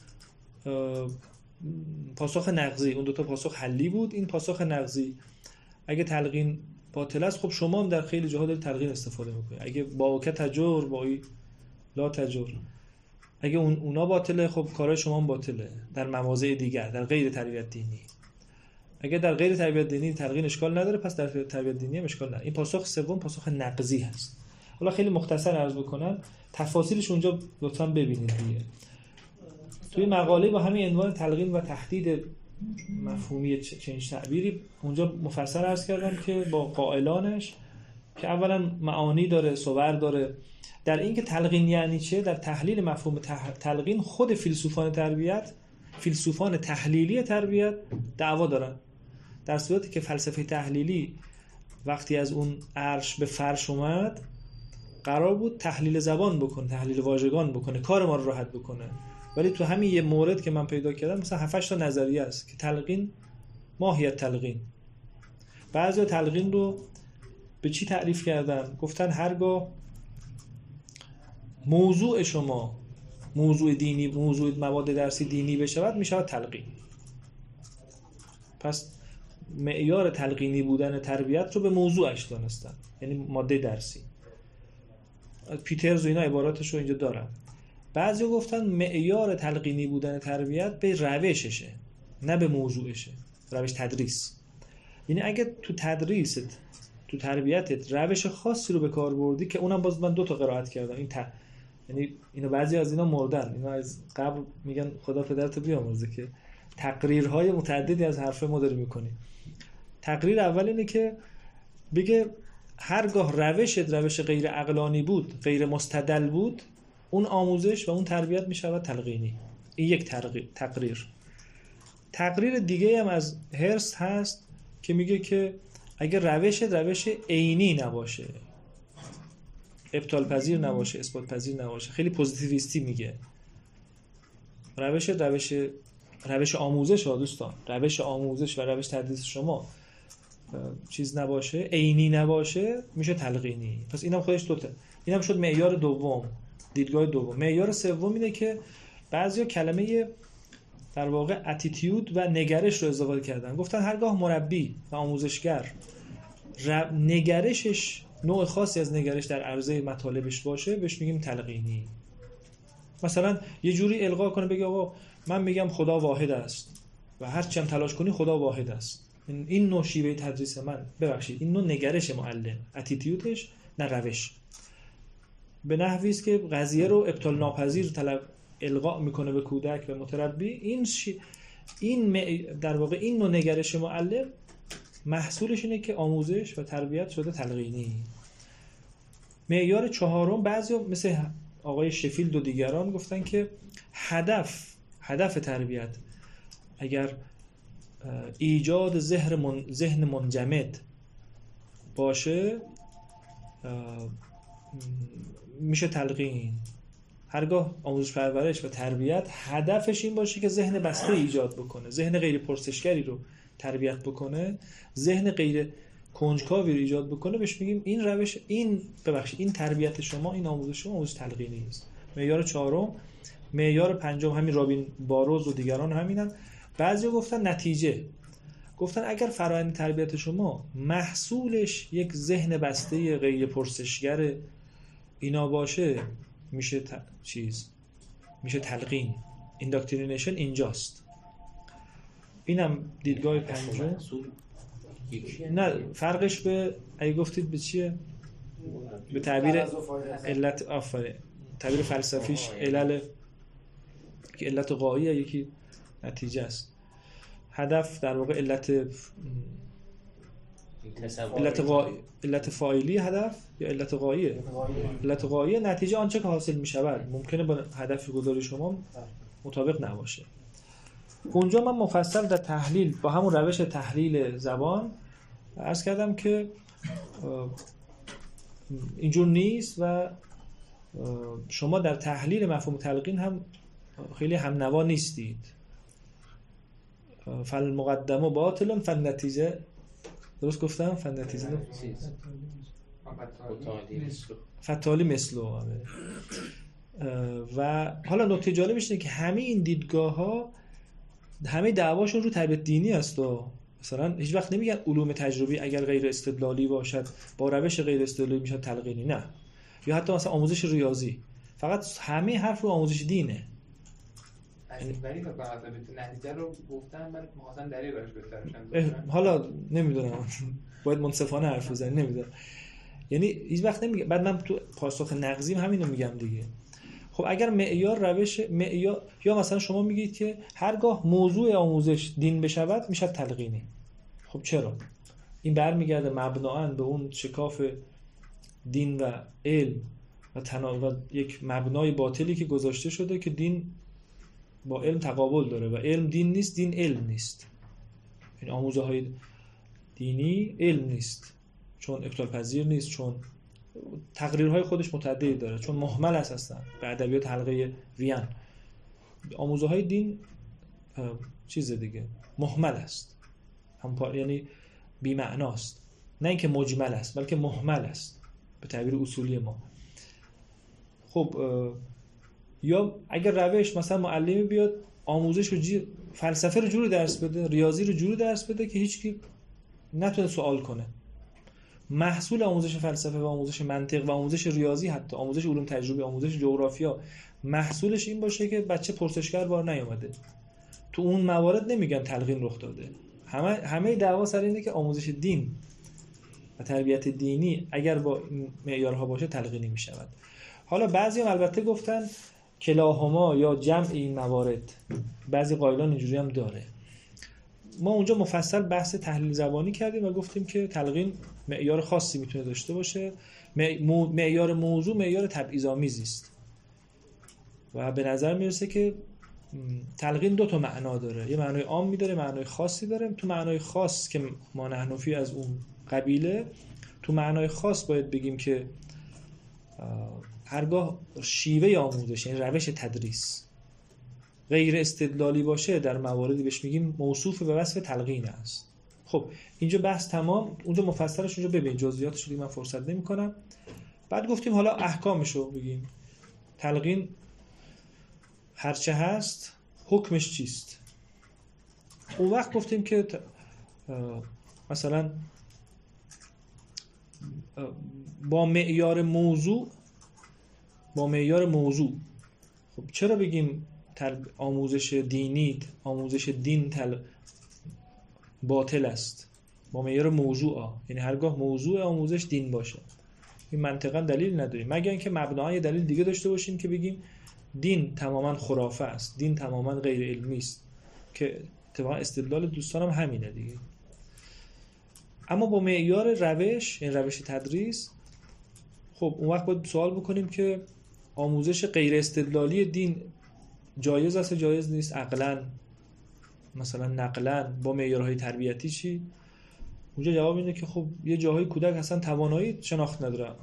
پاسخ نقضی، اون دوتا پاسخ حلی بود. این پاسخ نقضی اگه تلقین باطل است، خب شما هم در خیلی جاها دارید تلقین استفاده میکنید. اگه با که تجر، با لا تجر، اگه اونا باطله، خب کارهای شما هم باطله در مواضع دیگر، در غیر تربیت دینی. اگه در غیر تربیت دینی تلقین اشکال نداره، پس در تربیت دینی هم اشکال نداره. این پاسخ سوم پاسخ نقضی هست. حالا خیلی مختصر عرض بکنم، تفاصیلش اونجا لطفاً ببینید دیگه. توی مقاله با همین عنوان تلقین و تحدید مفهومی چنین تعبیری اونجا مفصل عرض کردم که با قائلانش که اولا معانی داره، صور داره. در این که تلقین یعنی چه، در تحلیل مفهوم تلقین خود فیلسوفان تربیت، فیلسوفان تحلیلی تربیت دعوا دارن. در صورتی که فلسفه تحلیلی وقتی از اون عرش به فرش اومد، قرار بود تحلیل زبان بکنه، تحلیل واژگان بکنه، کار ما رو راحت بکنه. ولی تو همین یه مورد که من پیدا کردم مثلا 7-8 تا نظریه است که تلقین، ماهیت تلقین. بعضی تلقین رو به چی تعریف کردن؟ گفتن هرگاه موضوع شما موضوع دینی، موضوع مواد درسی دینی بشود، میشود تلقین. پس معیار تلقینی بودن تربیت رو به موضوعش دانستن، یعنی ماده درسی. پیترز و اینا عباراتش رو اینجا دارم. بعضی گفتن معیار تلقینی بودن تربیت به روششه، نه به موضوعشه، روش تدریس. یعنی اگه تو تدریست، تو تربیتت روش خاصی رو به کار بردی، که اونم باز من 2 تا قرائت کردم، یعنی اینو بعضی از اینا مردن، اینا از قبل میگن خدا پدرتو بیامرزه که تقریرهای متعددی از حرف ما داری میکنی. تقریر اول اینه که بگه هرگاه روش غیر عقلانی بود، غیر مستدل بود، اون آموزش و اون تربیت میشود تلقینی. این یک تقریر. تقریر دیگه هم از هرست هست که میگه که اگر روش عینی نباشه، ابطال پذیر نباشه، اثبات پذیر نباشه، خیلی پوزیتیویستی میگه. روش آموزش ها دوستان، روش آموزش و روش تدریس شما چیز نباشه، عینی نباشه، میشه تلقینی. پس اینم خودش دوته. اینم شد معیار دوم، دیدگاه دوم. معیار سوم اینه که بعضیا کلمه در واقع اتیتیود و نگرش رو اضافه کردن. گفتن هرگاه مربی و آموزشگر نگرشش نوع خاصی از نگرش در عرضه مطالبش باشه، بهش میگیم تلقینی. مثلا یه جوری القا کنه، بگه آقا من میگم خدا واحد است و هر چی هم تلاش کنی خدا واحد است. این نوع شیوه تدریس من، ببخشید این نوع نگرش معلم، اتیتیودش، نه روش. به نحوی است که قضیه رو ابطال ناپذیر القا میکنه به کودک و متربی. این در واقع این نوع نگرش معلم محصولش اینه که آموزش و تربیت شده تلقینی. معیار چهارم، بعضیا مثل آقای شفیلد و دیگران گفتن که هدف تربیت اگر ایجاد ذهن منجمد باشه، میشه تلقین. هرگاه آموزش پرورش و تربیت هدفش این باشه که ذهن بسته ایجاد بکنه، ذهن غیر پرسشگری رو تربیت بکنه، ذهن غیر کنجکاوی رو ایجاد بکنه، بهش میگیم این روش، این تربیت شما، این آموزش شما آموزش تلقینی است. معیار چهارم. معیار پنجم همین رابین باروز و دیگران همینن. بعضی گفتن نتیجه، گفتن اگر فرآیند تربیت شما محصولش یک ذهن بسته غیر پرسشگر اینا باشه، میشه میشه تلقین. اینداکترینیشن اینجاست. اینم دیدگاه پنجم. نه فرقش به اگه گفتید به چیه؟ به تعبیر علت آفره، تعبیر فلسفیش علل که علت غایی یکی نتیجه است. هدف در واقع علت فاعلی هدف یا علت غایه. علت غایه نتیجه آنچه که حاصل می شود ممکنه با هدف گذاری شما مطابق نباشه. اونجا من مفصل در تحلیل با همون روش تحلیل زبان عرض کردم که اینجور نیست و شما در تحلیل مفهوم تلقین هم خیلی همنوا نیستید. فالمقدم باطل فالنتیجه، درست گفتم؟ فالنتیجه فتالی مثلو. و حالا نکته جالبش اینه که همه این دیدگاه ها همه دعواشون رو تربیت دینی است و مثلا هیچ وقت نمیگن علوم تجربی اگر غیر استدلالی باشد با روش غیر استدلالی میشه تلقینی، نه. یا حتی مثلا آموزش ریاضی فقط همه حرف رو آموزش دینه. از این بری مثلا نتیجه رو گفتن من می‌خواستم دلیل براش بفرستم. حالا نمیدونم باید منصفانه حرف بزنی، نمیدونم. یعنی هیچ وقت نمیگه. بعد من تو پاسخ نقضیم همینو میگم دیگه. خب اگر معیار روش معیار یا مثلا شما میگید که هرگاه موضوع آموزش دین بشود میشه تلقینی. خب چرا؟ این برمیگرده مبناً به اون شکاف دین و علم و یک مبنای باطلی که گذاشته شده که دین با علم تقابل داره و علم دین نیست، دین علم نیست. این آموزه های دینی علم نیست، چون ابطال پذیر نیست، چون تقریرهای خودش متعددی داره، چون مهمل است اصلا به ادبیات حلقه وین. آموزه های دین چیز دیگه مهمل است، یعنی بی معناست، نه اینکه مجمل است بلکه مهمل است به تعبیر اصولی ما. خب یا اگر روش مثلا معلمی بیاد آموزش رو فلسفه رو جوری درس بده، ریاضی رو جوری درس بده که هیچکی نتونه سوال کنه، محصول آموزش فلسفه و آموزش منطق و آموزش ریاضی، حتی آموزش علوم تجربی، آموزش جغرافیا، محصولش این باشه که بچه پرسشگر بار نیامده. تو اون موارد نمیگن تلقین رخ داده. همه دعوا سر اینه که آموزش دین و تربیت دینی اگر با معیارها باشه تلقینی میشود. حالا بعضی هم البته گفتن کلاهما یا جمع این موارد، بعضی قائلان اینجوری هم داره. ما اونجا مفصل بحث تحلیل زبانی کردیم و گفتیم که تلقین معیار خاصی میتونه داشته باشه. معیار موضوع معیار تبعیض‌آمیزی است و به نظر میرسه که تلقین دو تا معنا داره، یه معنای عامی داره، معنای خاصی داره. تو معنای خاص که ما نحنفی از اون قبیله، تو معنای خاص باید بگیم که هرگاه شیوه آموزش، یعنی روش تدریس غیر استدلالی باشه در مواردی بهش میگیم موصوف به وصف تلقین است. خب اینجا بحث تمام، اونجا مفصلش اونجا ببین، جزئیاتش دیگه من فرصت نمی‌کنم. بعد گفتیم حالا احکامشو بگیم. تلقین هرچه هست حکمش چیست؟ اون وقت گفتیم که مثلا با معیار موضوع خب چرا بگیم آموزش دینی، آموزش دین باطل است؟ با معیار موضوع یعنی هرگاه موضوع آموزش دین باشه. این منطقا دلیل نداریم مگر اینکه مبنای دلیل دیگه داشته باشیم که بگیم دین تماما خرافه است، دین تماما غیر علمی است، که اتفاقا استدلال دوستانم همینه دیگه. اما با معیار روش، یعنی روش تدریس، خب اون وقت باید سوال بکنیم که آموزش غیر استدلالی دین جایز است جایز نیست؟ عقلاً مثلا نقلاً با معیارهای تربیتی چی؟ اونجا جواب اینه که خب یه جاهای کودک اصلا توانایی شناخت نداره.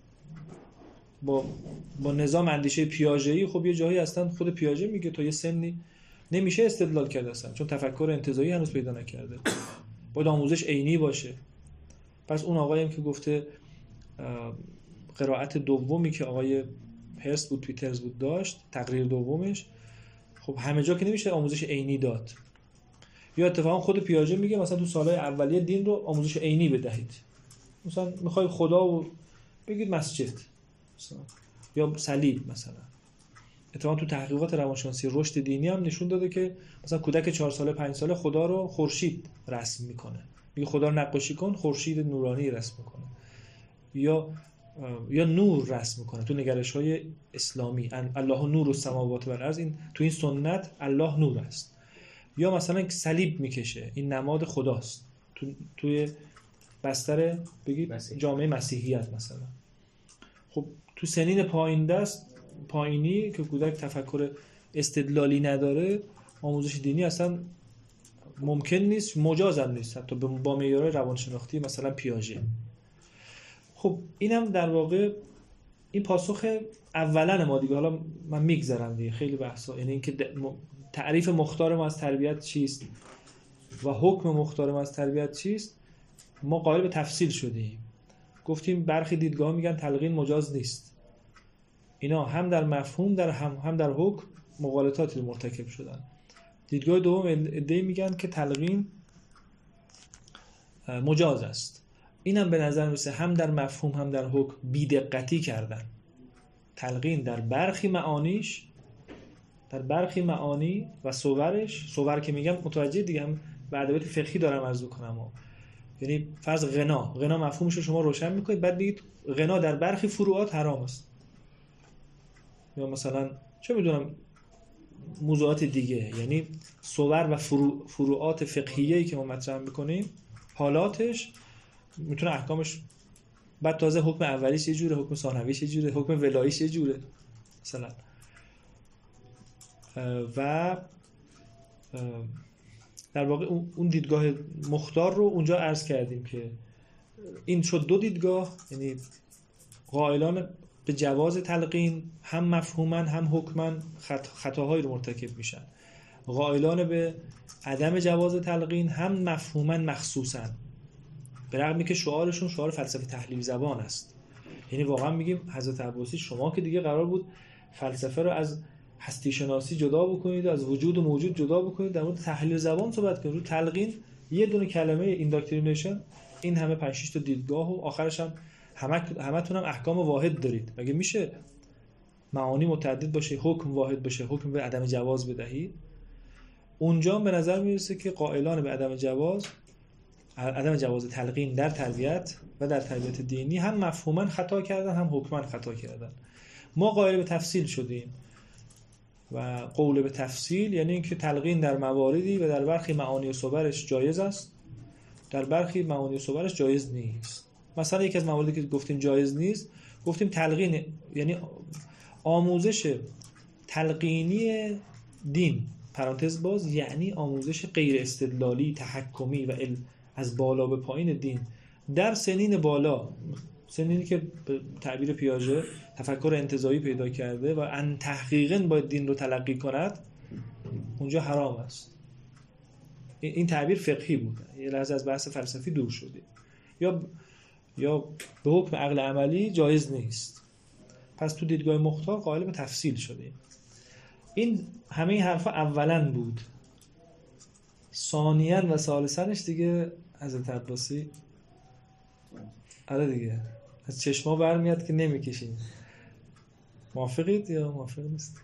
با نظام اندیشه پیاژه‌ای خب یه جاهایی اصلا خود پیاژه میگه تا یه سنی نمیشه استدلال کرد اصلا، چون تفکر انتزاعی هنوز پیدا نکرده. باید آموزش عینی باشه. پس اون آقایی هم که گفته قرائت دومی که آقای هرست بود پیترز بود داشت، تقریر دومش، خب همه جا که نمیشه آموزش عینی داد. یا اتفاقا خود پیاژه میگه مثلا تو سالهای اولیه دین رو آموزش عینی بدهید. مثلا میخوای خدا و بگید مسجد مثلا. یا صلیب مثلا. اتفاقا تو تحقیقات روانشناسی رشد دینی هم نشون داده که مثلا کودک 4 ساله 5 ساله خدا رو خورشید رسم میکنه، میگه خدا رو نقاشی کن، خورشید نورانی رسم میکنه، یا نور رسم میکنه تو نگرش‌های اسلامی. الله نور السماوات و الارض، این تو این سنت الله نور است. یا مثلا صلیب میکشه، این نماد خداست توی بستر بگید جامعه مسیحیت مثلا. خب تو سنین پایینی که کودک تفکر استدلالی نداره، آموزش دینی اصلا ممکن نیست، مجاز هم نیست حتی با معیار روانشناختی مثلا پیاژه. خب اینم در واقع این پاسخ اولا ما دیگه. حالا من میگذرم دیگه خیلی بحثا، یعنی اینکه تعریف مختار ما از تربیت چیست و حکم مختار ما از تربیت چیست. ما قائل به تفصیل شدیم، گفتیم برخی دیدگاه میگن تلقین مجاز نیست، اینا هم در مفهوم هم در حکم مغالطاتی مرتکب شدن. دیدگاه دوم عده‌ای میگن که تلقین مجاز است. اینم به نظر میسه هم در مفهوم هم در حکم بی‌دقتی کردن. تلقین در برخی معانی و صور که میگم متوجه دیگه، هم به ادبیات فقهی دارم عرض میکنم. یعنی فرض غنا مفهومش رو شما روشن میکنید، بعد بگید غنا در برخی فروعات حرام است، یا مثلا چه میدونم موضوعات دیگه. یعنی صور و فروعات فقهیه‌ای که ما مطرح میکنیم حالاتش میتونه احکامش، بعد تازه حکم اولیش یه جوره، حکم ثانویش یه جوره، حکم ولاییش یه جوره مثلا. و در واقع اون دیدگاه مختار رو اونجا عرض کردیم که این شد دو دیدگاه، یعنی قائلان به جواز تلقین هم مفهوما هم حکما خطاهایی رو مرتکب میشن، قائلان به عدم جواز تلقین هم مفهوما مخصوصا، به رغمی که شعارشون شعار فلسفه تحلیل زبان است. یعنی واقعا میگیم حضرت عباسی شما که دیگه قرار بود فلسفه رو از هستی شناسی جدا بکنید، از وجود و موجود جدا بکنید، در مورد تحلیل زبان صحبت کنید. رو تلقین یه دونه کلمه اینداکترینیشن این همه 5 6 تا دیدگاه و آخرش هم همتون هم احکام واحد دارید. مگه میشه معانی متعدد باشه، حکم واحد باشه، حکم به عدم جواز بدهید؟ اونجا به نظر میرسه که قائلان به عدم جواز تلقین در تربیت و در تربیت دینی هم مفهوما خطا کردن هم حکما خطا کردن. ما قائل به تفصیل شدیم و قول به تفصیل یعنی اینکه تلقین در مواردی و در برخی معانی و صورش جایز است، در برخی معانی و صورش جایز نیست. مثلا یکی از مواردی که گفتیم جایز نیست، گفتیم تلقین یعنی آموزش تلقینی دین پرانتز باز، یعنی آموزش غیر استدلالی تحکمی و از بالا به پایین دین در سنین بالا، سنینی که به تعبیر پیاژه تفکر انتزاعی پیدا کرده و ان تحقیقاً باید دین رو تلقی کند، اونجا حرام است. این تعبیر فقهی بود، یه لحظه از بحث فلسفی دور شدیم. یا به حکم عقل عملی جایز نیست. پس تو دیدگاه مختار قائل به تفصیل شدیم. این همه این حرفا اولاً بود. ثانیاً و ثالثاًش دیگه حضرت عباسی دیگه از چشما برمیاد که نمیکشیم. موافقید یا موافق نیست؟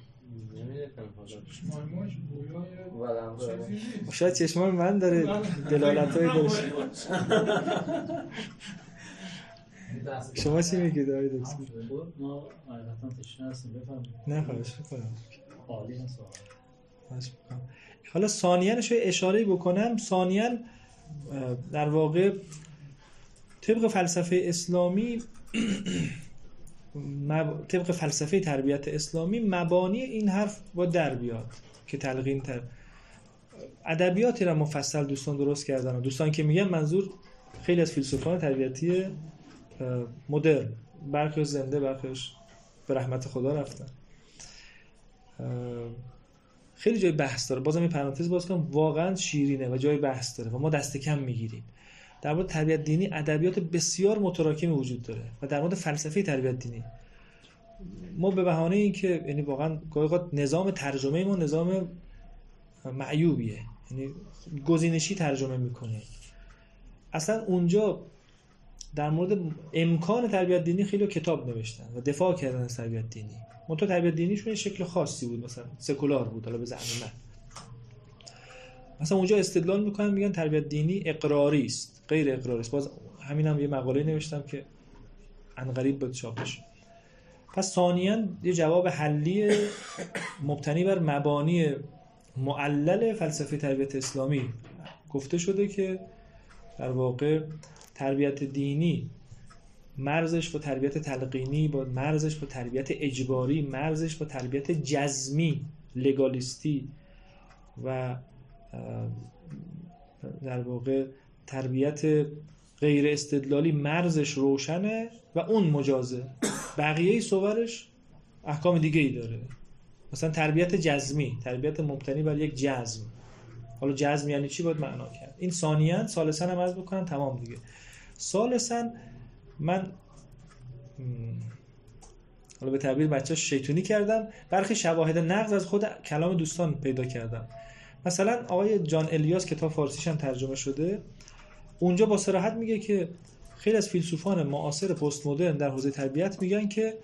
شاید چشمان من داره دلالت‌های داشت. شما چی میگید آقای دکتر؟ ما حقیقتاً تشنه هستیم، بفرمایید. نه خواهش می‌کنم. عالی است. حالا ثانیاًش اشاره بکنم. ثانیاً در واقع طبق فلسفه اسلامی طبق فلسفه تربیت اسلامی مبانی این حرف با در بیاد که تلقین ادبیاتی را مفصل دوستان درست کردن. دوستان که میگن منظور خیلی از فیلسوفان تربیتی مدرن، برخی زنده برخیش به رحمت خدا رفتن. خیلی جای بحث داره. بازم این پرانتز باز کنم، واقعا شیرینه و جای بحث داره و ما دست کم میگیریم. در مورد تربیت دینی ادبیات بسیار متراکمی وجود داره و در مورد فلسفه تربیت دینی ما به بهانه اینکه یعنی واقعا گاهی اوقات نظام ترجمه ما نظام معیوبیه، یعنی گزینشی ترجمه میکنه. اصلا اونجا در مورد امکان تربیت دینی خیلی کتاب نوشتن و دفاع کردن از تربیت دینی. منتها تربیت دینیشون شکل خاصی بود، مثلا سکولار بود. حالا به زعم من مثلا اونجا استدلال میکنن میگن تربیت دینی اقراری است، غیر اقراری است. باز همینم یه مقاله نوشتم که عنقریب بود چاپ بشه. پس ثانیاً یه جواب حلی مبتنی بر مبانی معلل فلسفه تربیت اسلامی گفته شده که در واقع تربیت دینی مرزش با تربیت تلقینی، با مرزش با تربیت اجباری، مرزش با تربیت جزمی لگالیستی و در واقع تربیت غیر استدلالی مرزش روشنه و اون مجازه. بقیه صورش احکام دیگه ای داره. مثلا تربیت جزمی، تربیت مبتنی بر یک جزم. حالا جزم یعنی چی باید معنا کرد. این ثانیاً. ثالثاً هم عرض بکنم تمام دیگه. ثالثاً من حالا به تعبیر بچه‌ها شیطونی کردم، برخی شواهد نقض از خود کلام دوستان پیدا کردم. مثلا آقای جان الیاس کتاب فارسیش هم ترجمه شده، اونجا با صراحت میگه که خیلی از فیلسوفان معاصر پست مدرن در حوزه تربیت میگن که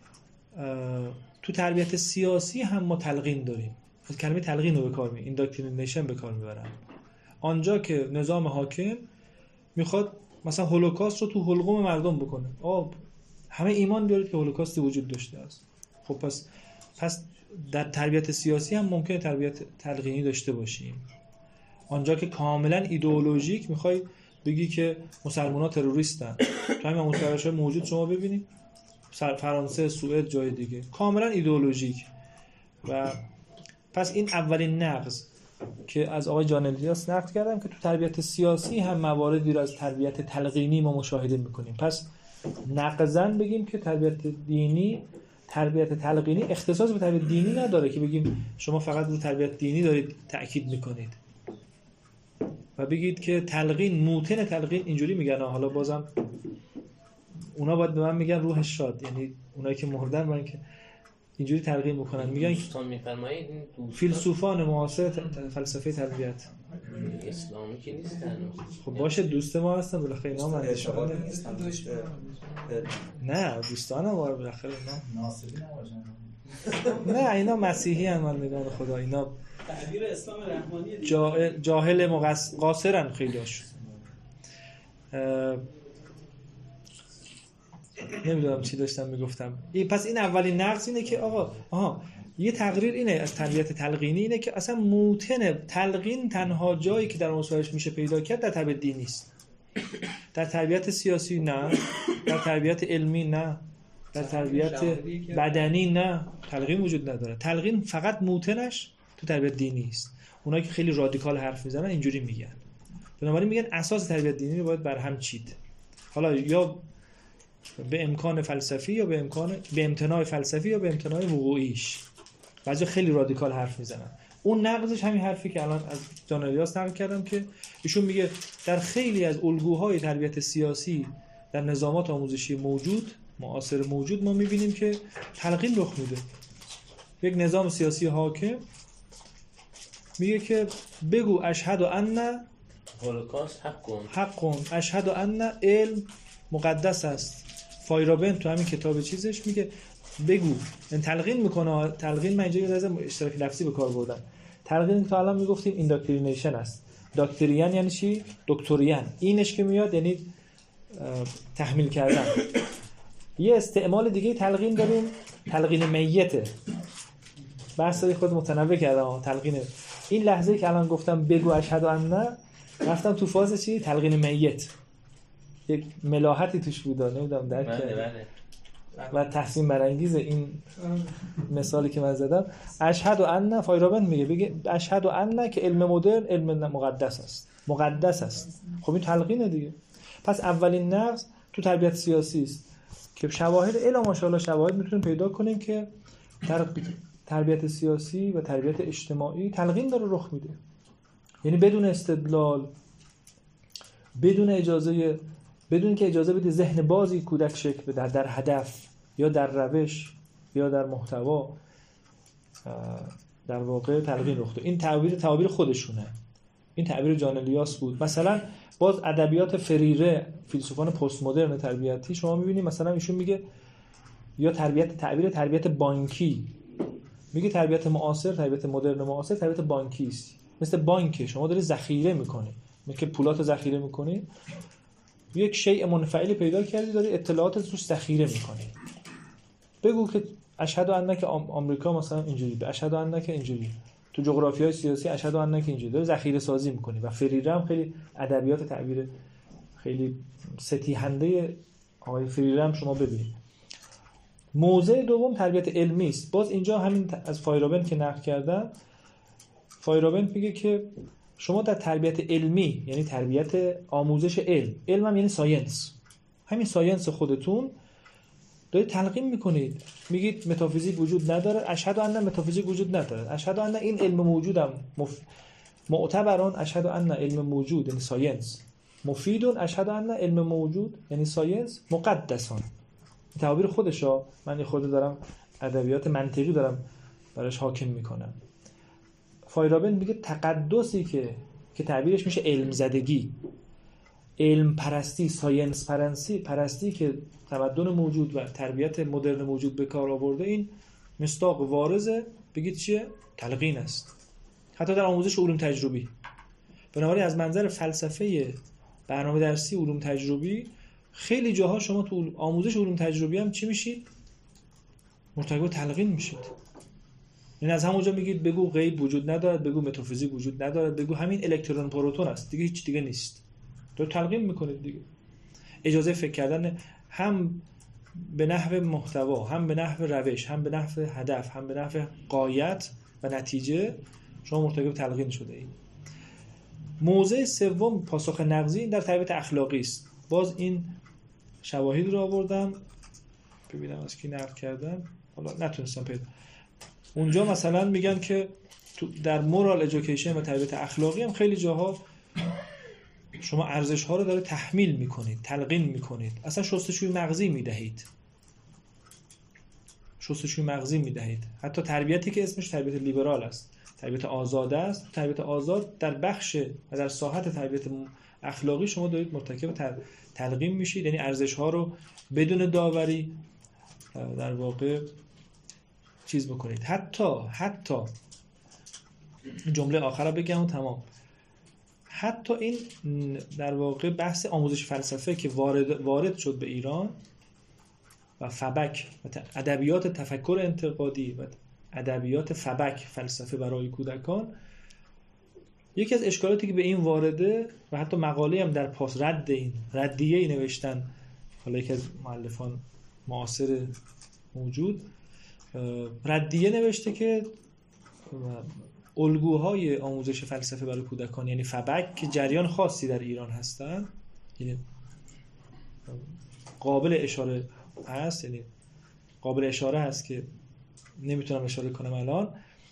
تو تربیت سیاسی هم ما تلقین داریم. کلمه تلقین رو به کار میبرن، اینداکترینیشن به کار میبرن. آنجا که نظام حاکم میخواد مثلا هولوکاست رو تو حلقوم مردم بکنه، همه ایمان بیارید که هولوکاستی وجود داشته است. خب پس در تربیت سیاسی هم ممکنه تربیت تلقینی داشته باشیم. آنجا که کاملا ایدئولوژیک میخوای بگی که مسلمان‌ها تروریستن، تو همین مستوی‌های موجود شما ببینید فرانسه، سوئد، جای دیگه کاملا ایدئولوژیک. و پس این اولین نقض که از آقای جان الیاس نقد کردم که تو تربیت سیاسی هم مواردی رو از تربیت تلقینی ما مشاهده میکنیم. پس نقضاً بگیم که تربیت دینی، تربیت تلقینی اختصاص به تربیت دینی نداره که بگیم شما فقط رو تربیت دینی دارید تأکید میکنید و بگید که تلقین موتن تلقین اینجوری میگن. حالا بازم اونا باید به من میگن روحش شاد، یعنی اونایی که مردن من که اینجوری تلقین میکنن، میگن دوستان میفرمایید این فیلسوفان معاصر فلسفه تربیت اسلامی که نیستن. خب باشه دوست ما هستن بالاخره اینا من نه دوستانم بالاخره اینا ناصری نباشن. نه اینا مسیحی ان، من نگاه خدا اینا تعبیر اسلام رحمانی جاهل قاصرن خیلیاش. نمیدونم چی داشتم میگفتم. پس این اولین نقض اینه که آقا یه تقریر اینه از تربیت تلقینی اینه که اصلا موتن تلقین تنها جایی که در مصاحبهش میشه پیدا کرد در تربیت دینی است. در تربیت سیاسی نه، در تربیت علمی نه، در تربیت بدنی نه، تلقین وجود نداره. تلقین فقط موتنش تو تربیت دینی است. اونایی که خیلی رادیکال حرف میزنن اینجوری میگن. بنابراین میگن اساس تربیت دینی رو باید برهم چید. حالا یا به امکان فلسفی یا به امتناع فلسفی یا به امتناع وقوعیش. بعضی خیلی رادیکال حرف میزنن. اون نقضش همین حرفی که الان از جان الیاس نقل کردم که ایشون میگه در خیلی از الگوهای تربیت سیاسی در نظامات آموزشی معاصر موجود ما میبینیم که تلقین رخ میده. یک نظام سیاسی حاکم میگه که بگو اشهد ان هولوکاست حقون، اشهد ان علم مقدس است. فایرابن تو همین کتاب چیزش میگه بگو، این تلقین میکنه. تلقین من اینجا از اشتراک لفظی به کار بردم. تلقین تا الان میگفتیم اینداکترینیشن است. داکتریان یعنی چی؟ دکتوریان. اینش که میاد یعنی تحمیل کردن. یه استعمال دیگه تلقین داریم، تلقین میته. بحثی خود متنوع کردم. تلقین این لحظه‌ای که الان گفتم بگو اشهد ان، رفتم تو فاز چی؟ تلقین میت. یک ملاحتی توش بود، نمیدونم درک کردم. و تحسین برانگیز این مثالی که من زدم. اشهد ان، فایرابن میگه اشهد ان که علم مدرن علم مقدس است. خب این تلقینه دیگه. پس اولین نقض تو تربیت سیاسی است که شواهد الا ماشاءالله شواهد میتونیم پیدا کنیم که در تربیت سیاسی و تربیت اجتماعی تلقین داره رخ میده. یعنی بدون استدلال، بدون که اجازه بده ذهن بازی کودک شکل بده در هدف یا در روش یا در محتوا، در واقع تلقین رخ داد. این تعبیر خودشونه. این تعبیر جان الیاس بود. مثلا باز ادبیات فریره، فیلسوفان پست مدرن تربیتی، شما می‌بینید مثلا ایشون میگه یا تعبیر تربیت بانکی، میگه تربیت معاصر، تربیت مدرن معاصر تربیت بانکی است. مثل بانک شما داری ذخیره می‌کنی، میگه پولاتو ذخیره می‌کنی، یک شیء منفعلی پیدا کردی داری اطلاعات توش ذخیره می‌کنی. بگو که اشهد انک آمریکا مثلا اینجوری، اشهد انک اینجوری، تو جغرافیای سیاسی اشهد انک اینجوری، داری ذخیره سازی می‌کنی. و فریره هم خیلی ادبیات تعبیر خیلی ستیحنده آقای فریره هم شما ببینید. موضع دوم تربیت علمی است. باز اینجا همین از فایرابن که نقل کردم، فایرابن میگه که شما در تربیت علمی، یعنی تربیت آموزش علم هم یعنی ساینس، همین ساینس خودتون دارید تلقین میکنید، میگید متافیزیک وجود نداره، اشهد ان متافیزیک وجود نداره، اشهد ان این علم موجودم معتبران، اشهد ان علم موجود یعنی ساینس مفیدون، اشهد ان علم موجود یعنی ساینس مقدسان. تعبیر خودشا، من خود دارم ادبیات منطقی دارم براش حاکم میکنم. فایرابن میگه تقدسی که تعبیرش میشه علم زدگی، علم پرستی، ساینس پرستی که تمدن موجود و تربیت مدرن موجود به کار آورده، این مصداق وارزه بگید چیه؟ تلقین است. حتی در آموزش علوم تجربی. بنابراین از منظر فلسفه برنامه درسی علوم تجربی خیلی جاها شما تو آموزش علوم تجربی هم چی میشید؟ مرتکب تلقین میشید. این از همونجا میگید بگو غیب وجود ندارد، بگو متافیزیک وجود ندارد، بگو همین الکترون پروتون است، دیگه هیچ دیگه نیست. تو تلقین میکنید دیگه. اجازه فکر کردن هم به نحو محتوا، هم به نحو روش، هم به نحو هدف، هم به نحو غایت و نتیجه شما مرتکب تلقین شده اید. موضع سوم پاسخ نقضی در تربیت اخلاقی است. باز این شواهد رو آوردم ببینم از کی نقل کردم، حالا نتونستم پیدا. اونجا مثلا میگن که در مورال ادویکیشن و تربیت اخلاقی هم خیلی جاها شما ارزش ها رو داره تحمیل میکنید، تلقین میکنید، اصلا شستشوی مغزی میدهید، شستشوی مغزی میدهید. حتی تربیتی که اسمش تربیت لیبرال است، تربیت آزاده است، تربیت آزاد در بخش و در ساحت تربیت اخلاقی شما دارید مرتکب تلقین میشید، یعنی ارزش ها رو بدون داوری در واقع چیز بکنید. حتی جمله آخر رو بگم و تمام. حتی این در واقع بحث آموزش فلسفه که وارد شد به ایران و فبک و ادبیات تفکر انتقادی و ادبیات فبک فلسفه برای کودکان، یکی از اشکالاتی که به این وارده و حتی مقاله هم در پاس رد این ردیه‌ای نوشتن، حالا یکی از مؤلفان معاصر موجود ردیه نوشته که الگوهای آموزش فلسفه برای کودکان یعنی فبک که جریان خاصی در ایران هستن، یعنی قابل اشاره هست، یعنی قابل اشاره هست که نمیتونم اشاره کنم الان،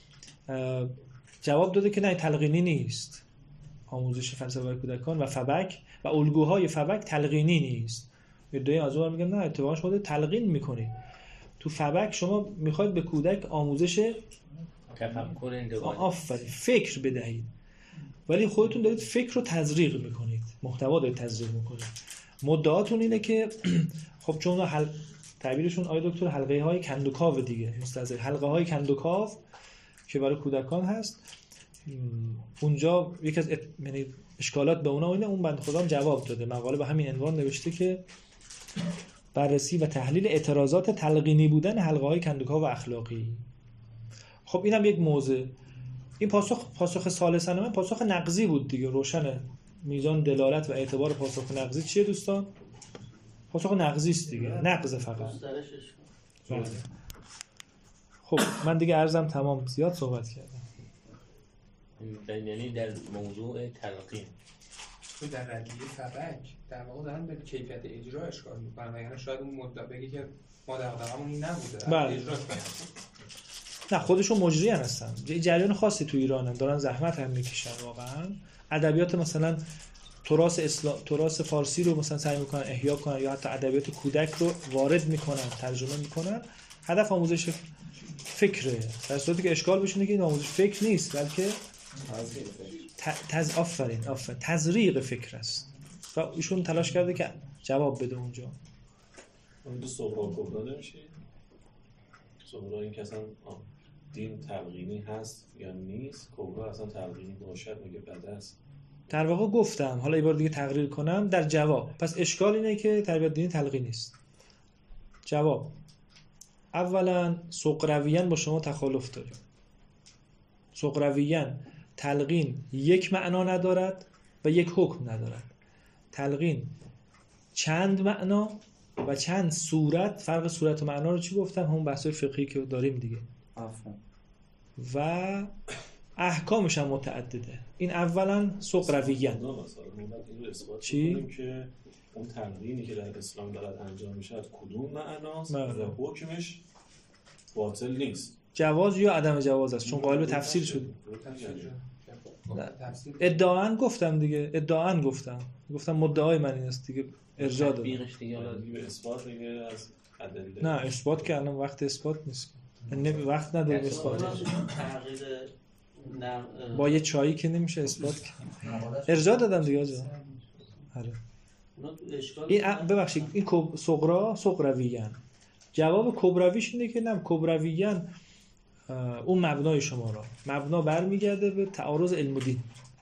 جواب داده که نه تلقینی نیست. آموزش فلسفه برای کودکان و فبک و الگوهای فبک تلقینی نیست. ادعای از اون میگن نه اتفاقا شما تلقین میکنید. تو فبک شما میخواید به کودک آموزش تفکر انتقادی، آفرین، فکر بدهید، ولی خودتون دارید فکر رو تزریق میکنید، محتوا دارید تزریق میکنید. مدعاتون اینه که خب چون تعبیرشون آقای دکتر حلقه های کندوکاو دیگه، مستعصر حلقه های کندوکاو که برای کودکان هست، اونجا یکی از یعنی اشکالات به اون بنده خدا جواب داده. مقاله به همین عنوان نوشته که بررسی و تحلیل اعتراضات تلقینی بودن حلقه های کندوکاو و اخلاقی. خب اینم یک موضوع. این پاسخ ثالثانه من پاسخ نقضی بود دیگه، روشنه. میزان دلالت و اعتبار پاسخ نقضی چیه دوستان؟ پاسخ نقضی است دیگه، نقض فقط. بله. خب من دیگه عرضم تمام، زیاد صحبت کردم. یعنی در موضوع تلقین تو در ردیه فبک در واقع دارن به کیفیت اجرا اشکال میکنن، وگرنه شاید اون مدعا بگه که ما دغدغه‌مون این نبوده. بله. اجراش کنن. نه خودشون مجری هستن، جریان خاصی تو ایرانن، دارن زحمت هم میکشن واقعا. ادبیات مثلا تراث فارسی رو مثلا سعی میکنن احیا کنن، یا حتی ادبیات کودک رو وارد میکنن، ترجمه میکنن. هدف آموزش فکره، در صورتی که اشکال بشونه که این آموزش فکر نیست بلکه آفرین تزریق فکر است و ایشون تلاش کرده که جواب بده اونجا. اون دو صغرا کبرا نمیشه؟ صغرا این که اصلا دین تلقینی هست یا نیست، کبرا اصلا تلقینی باشد میگه بده است. در واقع گفتم، حالا یه بار دیگه تقریر کنم در جواب. پس اشکال اینه که تربیت دینی تلقینی است. جواب: اولا سغرویاً با شما تخالف داریم. سغرویاً تلقین یک معنا ندارد و یک حکم ندارد. تلقین چند معنا و چند صورت، فرق صورت و معنا رو چی گفتم؟ همون بحث‌های فقهی که داریم دیگه. و احکامش هم متعدده. این اولا سغرویاً. چی؟ که اون تلقینی که در اسلام دارد انجام میشه از کدوم معناست و حکمش باطل نیست. جواز یا عدم جواز است، چون قائل به تفسیر شده. ادعاً گفتم دیگه، ادعاً گفتم مدعای من این است دیگه، ارجاع دادم. به اثبات میگه از ادله. نه اثبات که الان وقت اثبات نیست، وقت نداریم اثبات. با یه چایی که نمیشه اثبات کرد. ارجاع دادم دیگه آجا. آره. این ببخشید این سغرویاً. جواب کبرویش اینه که نه، کبرویاً اون مبنای شما را، مبنا برمیگرده به تعارض علم و دین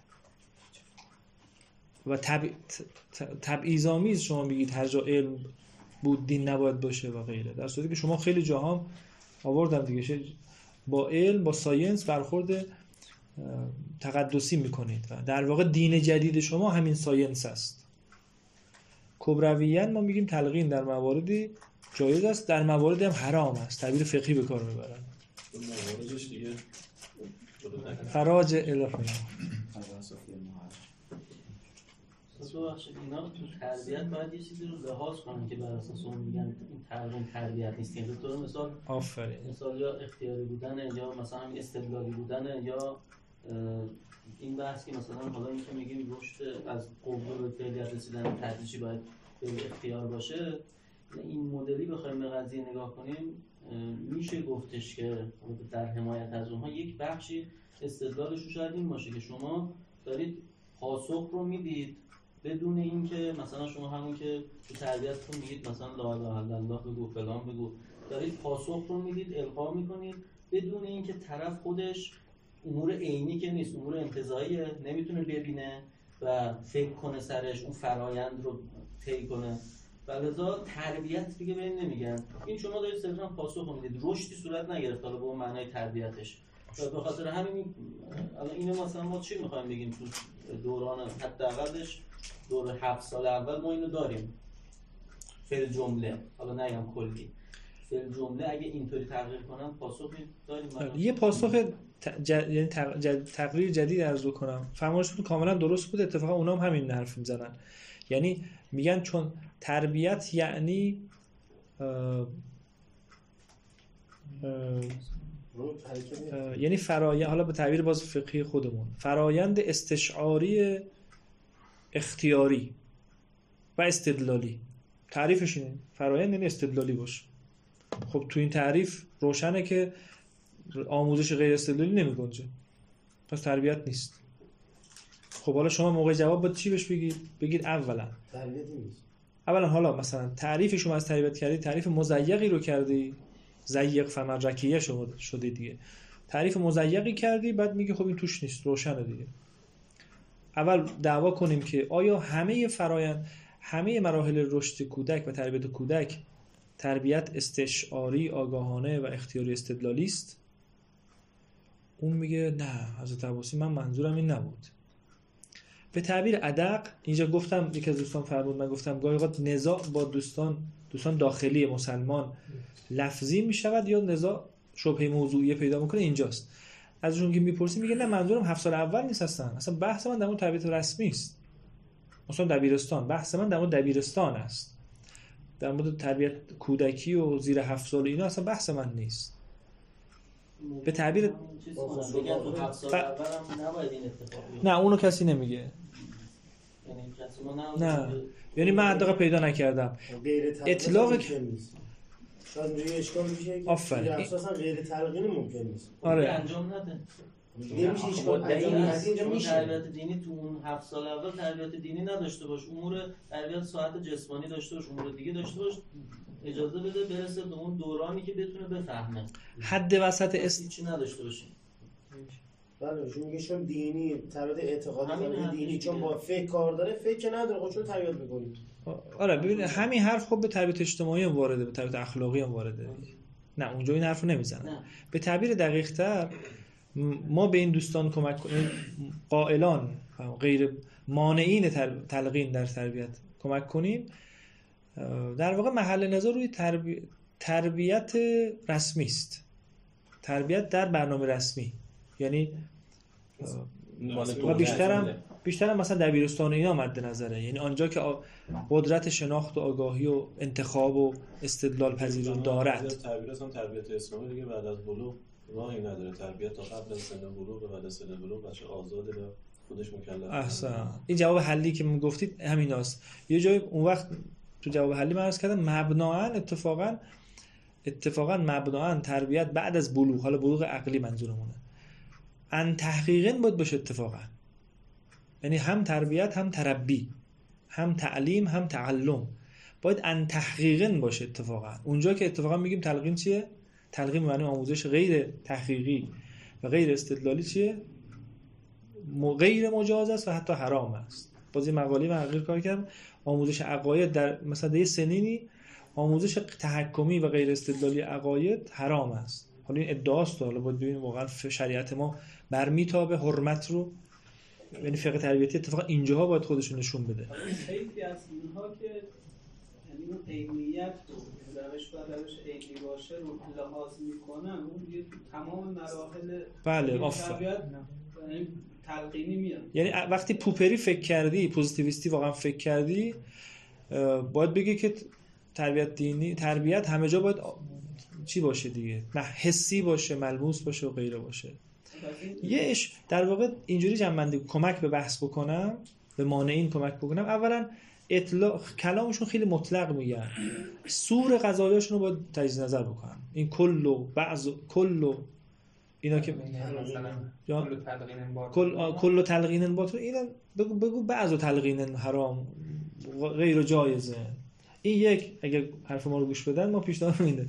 و تبعیض‌آمیز شما میگید هر جا علم بود دین نباید باشه و غیره، در صورتی که شما خیلی جاها آوردم دیگه با علم با ساینس برخورد تقدسی میکنید و در واقع دین جدید شما همین ساینس است. کبرویاً ما میگیم تلقین در مواردی جایز است، در مواردی هم حرام است. تعبیر فقهی به کار میبرن. مواردش دیگه فراج الهی. ببخشید اینا تو تربیت باید یه چیزی رو لحاظ کنن که بر اساس اون میگن این تربیت نیست. یعنی تو مثال آفرین، مثال یا اختیاری بودنه یا مثلا همین استدلالی بودنه یا این بحث که مثلا حالا این که میگیم رشد از قوه به فعلیت رسیدن تدریجی باید به اختیار باشه، این مدلی بخوایم به قضیه نگاه کنیم میشه گفتش که در حمایت از اونها یک بخشی استدلالش شاید این باشه که شما دارید پاسخ رو میدید بدون اینکه مثلا شما همون که تو تربیتتون میگید مثلا لا اله الا الله بگو فلان بگو، دارید پاسخ رو میدید القا میکنید بدون اینکه طرف خودش امور عینی که نیست، امور انتزاعیه، نمیتونه ببینه و فکر کنه سرش اون فرایند رو طی کنه و لذا تربیت دیگه بهش نمیگن. این شما دارید صرفا پاسخ میدید، رشدی صورت نگرفت حالا به اون معنای تربیتش. و به خاطر همین الان اینو مثلا ما چی میخوایم بگیم تو دوران حداقلش دور 7 سال اول ما اینو داریم فعل جمله، حالا نگم کلی، فعل جمله اگه اینطوری تغییر کنم پاسخی داریم. یه پاسخ یعنی تقریر جدید عرض کنم. فرمایشتون کاملا درست بود، اتفاقا اونام همین حرف میزنن. یعنی میگن چون تربیت یعنی یعنی فرایند، حالا به تعبیر باز فقهی خودمون، فرایند استشعاری اختیاری و استدلالی. تعریفش اینه، فرایند یعنی استدلالی باشه. خب تو این تعریف روشنه که آموزش غیر استدلالی نمیگنجه، پس تربیت نیست. خب حالا شما موقع جواب باید چی بهش بگید؟ اولا تربیتی نیست. اولا حالا مثلا تعریف شما از تربیت کردی، تعریف مضیقی رو کردی، ضیق فمن رکیه شده دیگه. تعریف مضیقی کردی بعد میگه خب این توش نیست، روشنه دیگه. اول دعوا کنیم که آیا همه مراحل رشد کودک و تربیت کودک تربیت استشعاری، آگاهانه و اختیاری استدلالی است؟ اون میگه نه حضرت عباسی من منظورم این نبود. به تعبیر ادق اینجا گفتم، یکی از دوستان فرمود، من گفتم گاهی اوقات نزاع با دوستان داخلی مسلمان لفظی میشود یا نزاع شبهه موضوعی پیدا میکنه. اینجاست ازشون که میپرسیم میگه نه منظورم 7 سال اول نیست، اصلا بحث من در مورد تربیت رسمی است، مثلا دبیرستان، بحث من در مورد دبیرستان است، در مورد تربیت کودکی و زیر 7 سال اینا اصلا بحث من نیست. به تعبیر نه اونو کسی نمیگه، نه یعنی من حداقل پیدا نکردم اطلاق شاید اینجوری اشکال میشه آفرین اساسا غیر تلقینی ممکن نیست. آره انجام نده. نمیشه هیچ کار انجام ندی اینجا میشه. تربیت دینی تو اون 7 سال اول تربیت دینی نداشته باش، امور تربیت ساعت جسمانی داشته باش، امور دیگه داشته باش، اجازه بده برسه به اون دورانی که بتونه بفهمه. حد وسط هیچی نداشته باشی. بله شما میگه چون دینی تربیت اعتقادی همین تربیت حرفش دینی چون دیگه. با فکر کار داره، فکر نداره خب چون تربیت می‌کنی. آره ببین همین حرف خب به تربیت اجتماعی هم وارده، به تربیت اخلاقی هم وارده. نه اونجا این حرفو نمیزنن. نه. به تعبیر دقیق‌تر ما به این دوستان کمک کنیم، قائلان غیر مانعین تلقین در تربیت کمک کنیم. در واقع محل نظر روی تربیت رسمی است، تربیت در برنامه رسمی، یعنی و بیشترم مثلا دبیرستان اینا مد نظره، یعنی آنجا که قدرت شناخت و آگاهی و انتخاب و استدلال پذیری رو دارد. تربیت هم تربیت اسلامی دیگه بعد از بلوغ راهی نداره، تربیت تا قبل از سن بلوغ و بعد از سن بلوغ بچه آزاده و خودش مکلف. احسن. این جواب حلی که میگفتید همیناست. یه جای اون وقت تو جواب حلی من عرض کردم مبناً اتفاقا مبناً تربیت بعد از بلوغ، حالا بلوغ عقلی منظورمونه، ان تحقیقاً باید باشه اتفاقا، یعنی هم تربیت هم تربی، هم تعلیم هم تعلم باید ان تحقیقاً باشه اتفاقا. اونجا که اتفاقا میگیم تلقین چیه؟ تلقین معنی آموزش غیر تحقیقی و غیر استدلالی چیه؟ غیر مجاز است و حتی حرام است. باز این مقاله من حقیقی کار کردم، آموزش عقاید در مثلا یه سنینی آموزش تحکمی و غیر استدلالی عقاید حرام است. حالا این ادعاست، حالا باید ببینیم واقعا شریعت ما برمیتابه حرمت رو، یعنی فقه تربیتی اتفاقا اینجاها باید خودشون نشون بده. خیلی از اینها که یعنی اون علمیت رو روش و روش علمی باشه رو لحاظ میکنن، اون یه تمام مراحل بله آفرین، یعنی تلقینی میاد. یعنی وقتی پوپری فکر کردی، پوزیتیویستی واقعا فکر کردی، باید بگی که تربیت همه جا باید چی باشه دیگه، حسی باشه، ملموس باشه و غیره باشه. یهش در واقع اینجوری جمع‌بندی کمک به بحث بکنم، به مانعین کمک بکنم. اولا اطلاق کلامشون خیلی مطلق میگن، سور قضایاشون رو باید تجزیه نظر بکنم. این کل و بعض کل اینا که کل تلقین باطل، اینا بگو بعض تلقین حرام غیر جایزه. این یک، اگه حرف ما رو گوش بدن ما پیشنهاد میده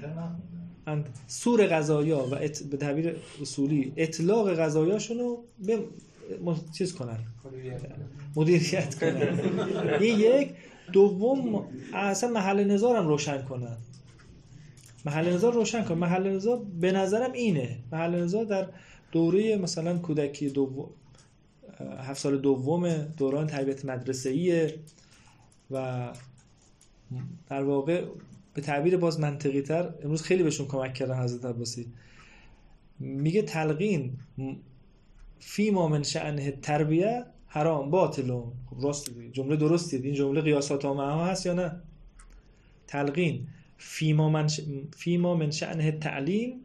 سور قضایا و به تعبیر اصولی اطلاق قضایاشون رو به چیز کنن، مدیریت کنن. این یک. دوم اصلا محل نظر هم روشن کنن، محل نظر روشن کن. محل نظر به نظرم اینه، محل نظر در دوره مثلا کودکی دوم 7 سال دوم دوران تربیت مدرسه‌ایه و در واقع به تعبیر باز منطقی تر امروز خیلی بهشون کمک کردن حضرت عباسی، میگه تلقین فی ما من شأنه تربیه حرام باطل. خب راست جمله درستید، این جمله قیاسات ها هست یا نه؟ تلقین فی ما من شأنه تعلیم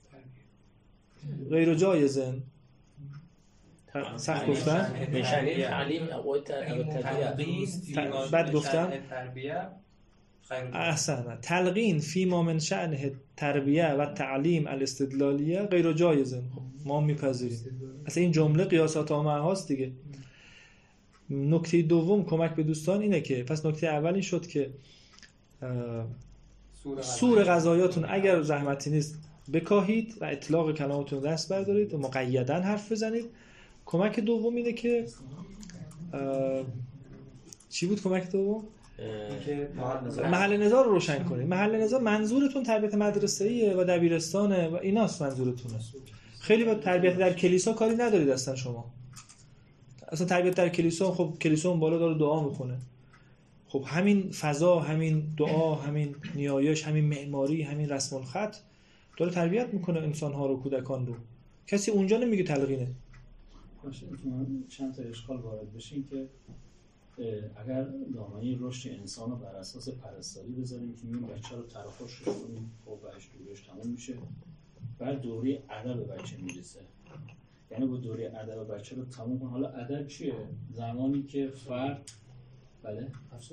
غیر جایزن. صح گفتن؟ من شأنه تعلیم او تربیه. بعد گفتم احسن. تلقین فی ما من شأنه تربیه و تعلیم الاستدلالیه غیر جایزن. ما میپذیریم. اصلا این جمله قیاسات عامه هاست دیگه. نکته دوم کمک به دوستان اینه که، پس نکته اول این شد که سور قضایاتون اگر زحمتی نیست بکاهید و اطلاق کلامتون دست بردارید و مقیدن حرف بزنید. کمک دوم اینه که چی بود کمک دوم؟ محل نظر رو روشن کنید. محل نظر منظورتون تربیت مدرسه‌ایه و دبیرستانه و ایناست منظورتونه. خیلی با تربیت در کلیسا کاری ندارید اصلا شما. اصلا تربیت در کلیسا، خب کلیسا اون بالا داره دعا میکنه. خب همین فضا، همین دعا، همین نیایش، همین معماری، همین رسم الخط داره تربیت میکنه انسان‌ها رو، کودکان رو. کسی اونجا نمیگه تلقینه. باشه چند تا اشکال وارد بشین که اگر دامنه رشد انسان رو بر اساس پرستاری بذاریم که این بچه رو تراخوش کنیم و بهش دورش تموم میشه، بعد دوره ادب بچه میرسه، یعنی با دوره ادب بچه رو تموم کن. حالا ادب چیه؟ زمانی که فرد بله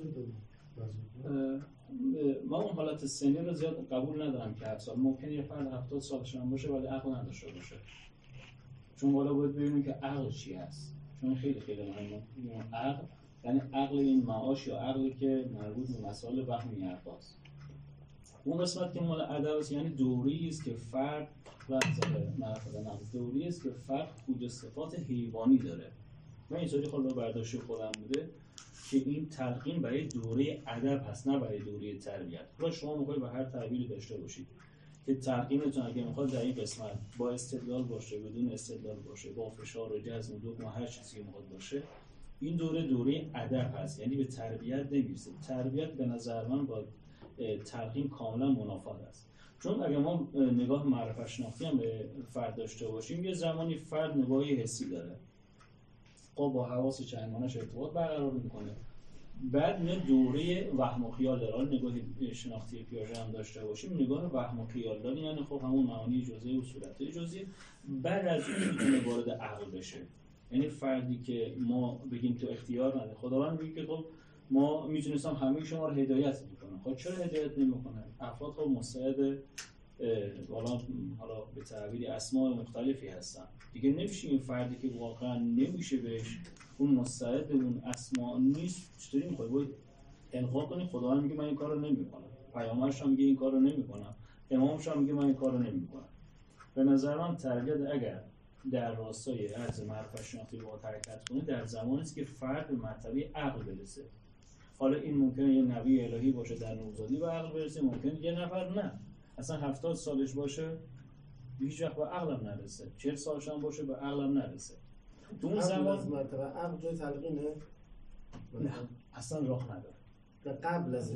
ما اون حالت سنی رو زیاد قبول ندارم که 7 سال، ممکنه یه فرد 70 سالش هم باشه ولی عقل نداشته باشه، چون حالا باید ببینیم که عقل چی هست، چون خیلی خیلی مهمه. عقل یعنی عقل این معاش یا عقلی که مربوط به مسائل وهمی است. اون قسمت که مال ادب است یعنی دوری است که فرد و دوری است که فرد خود صفات حیوانی داره. من اینطوری خود برداشت خودم بوده که این تلقین برای دوره ادب هست، نه برای دوره تربیت. حالا شما میخواید به هر تعبیری داشته باشید که تلقینتون اگه میخواد در این قسمت با استدلال باشه، بدون استدلال باشه، با فشار و جزم و دگم و هر چیزی که میخواد باشه، این دوره ادب هست، یعنی به تربیت نمیرسه. تربیت به نظر من با تلقین کاملا منافات است. چون اگه ما نگاه معرفت شناختی هم به فرد داشته باشیم، یه زمانی فرد نگاهی حسی داره، خب با حواس چندمانش ارتباط برقرار میکنه، بعد یه دوره وهم و خیال داره. نگاه شناختی پیاژه هم داشته باشیم، نگاه وهم و خیال داره، یعنی خب همون معانی جزئی و صورت‌های جزئی، بعد از اون میتونه وارد عقل بشه. یعنی فردی که ما بگیم تو اختیار نداره، خداوند میگه که خب ما میتونستم همه شما رو هدایت میکنم، خب چرا هدایت نمیکنم؟ افراد خب مستعد حالا به تعبیری اسماء مختلفی هستن دیگه، نمیشه این فردی که واقعا نمیشه بهش اون مستعد اون اسماء نیست، چطوری میخوای باید القا کنی؟ خداوند میگه من این کارو نمیکنم، پیامبرش هم میگه این کارو نمیکنم، امامش هم میگه من این کارو نمیکنم. به نظر من تربیت اگر در راستای عرض معرفت شناختی با حرکت کنه، در زمانی است که فرد به مرتبه عقل برسه. حالا این ممکنه یه نبی الهی باشه در نوزادی به عقل برسه، ممکنه یه نفر نه اصلا 70 سالش باشه هیچ وقت به عقلم نرسه، 40 سالش هم باشه به عقلم نرسه. تو اون زمان مرتبه عقل جای تلقینه؟ نه اصلا راه نداره. قبل از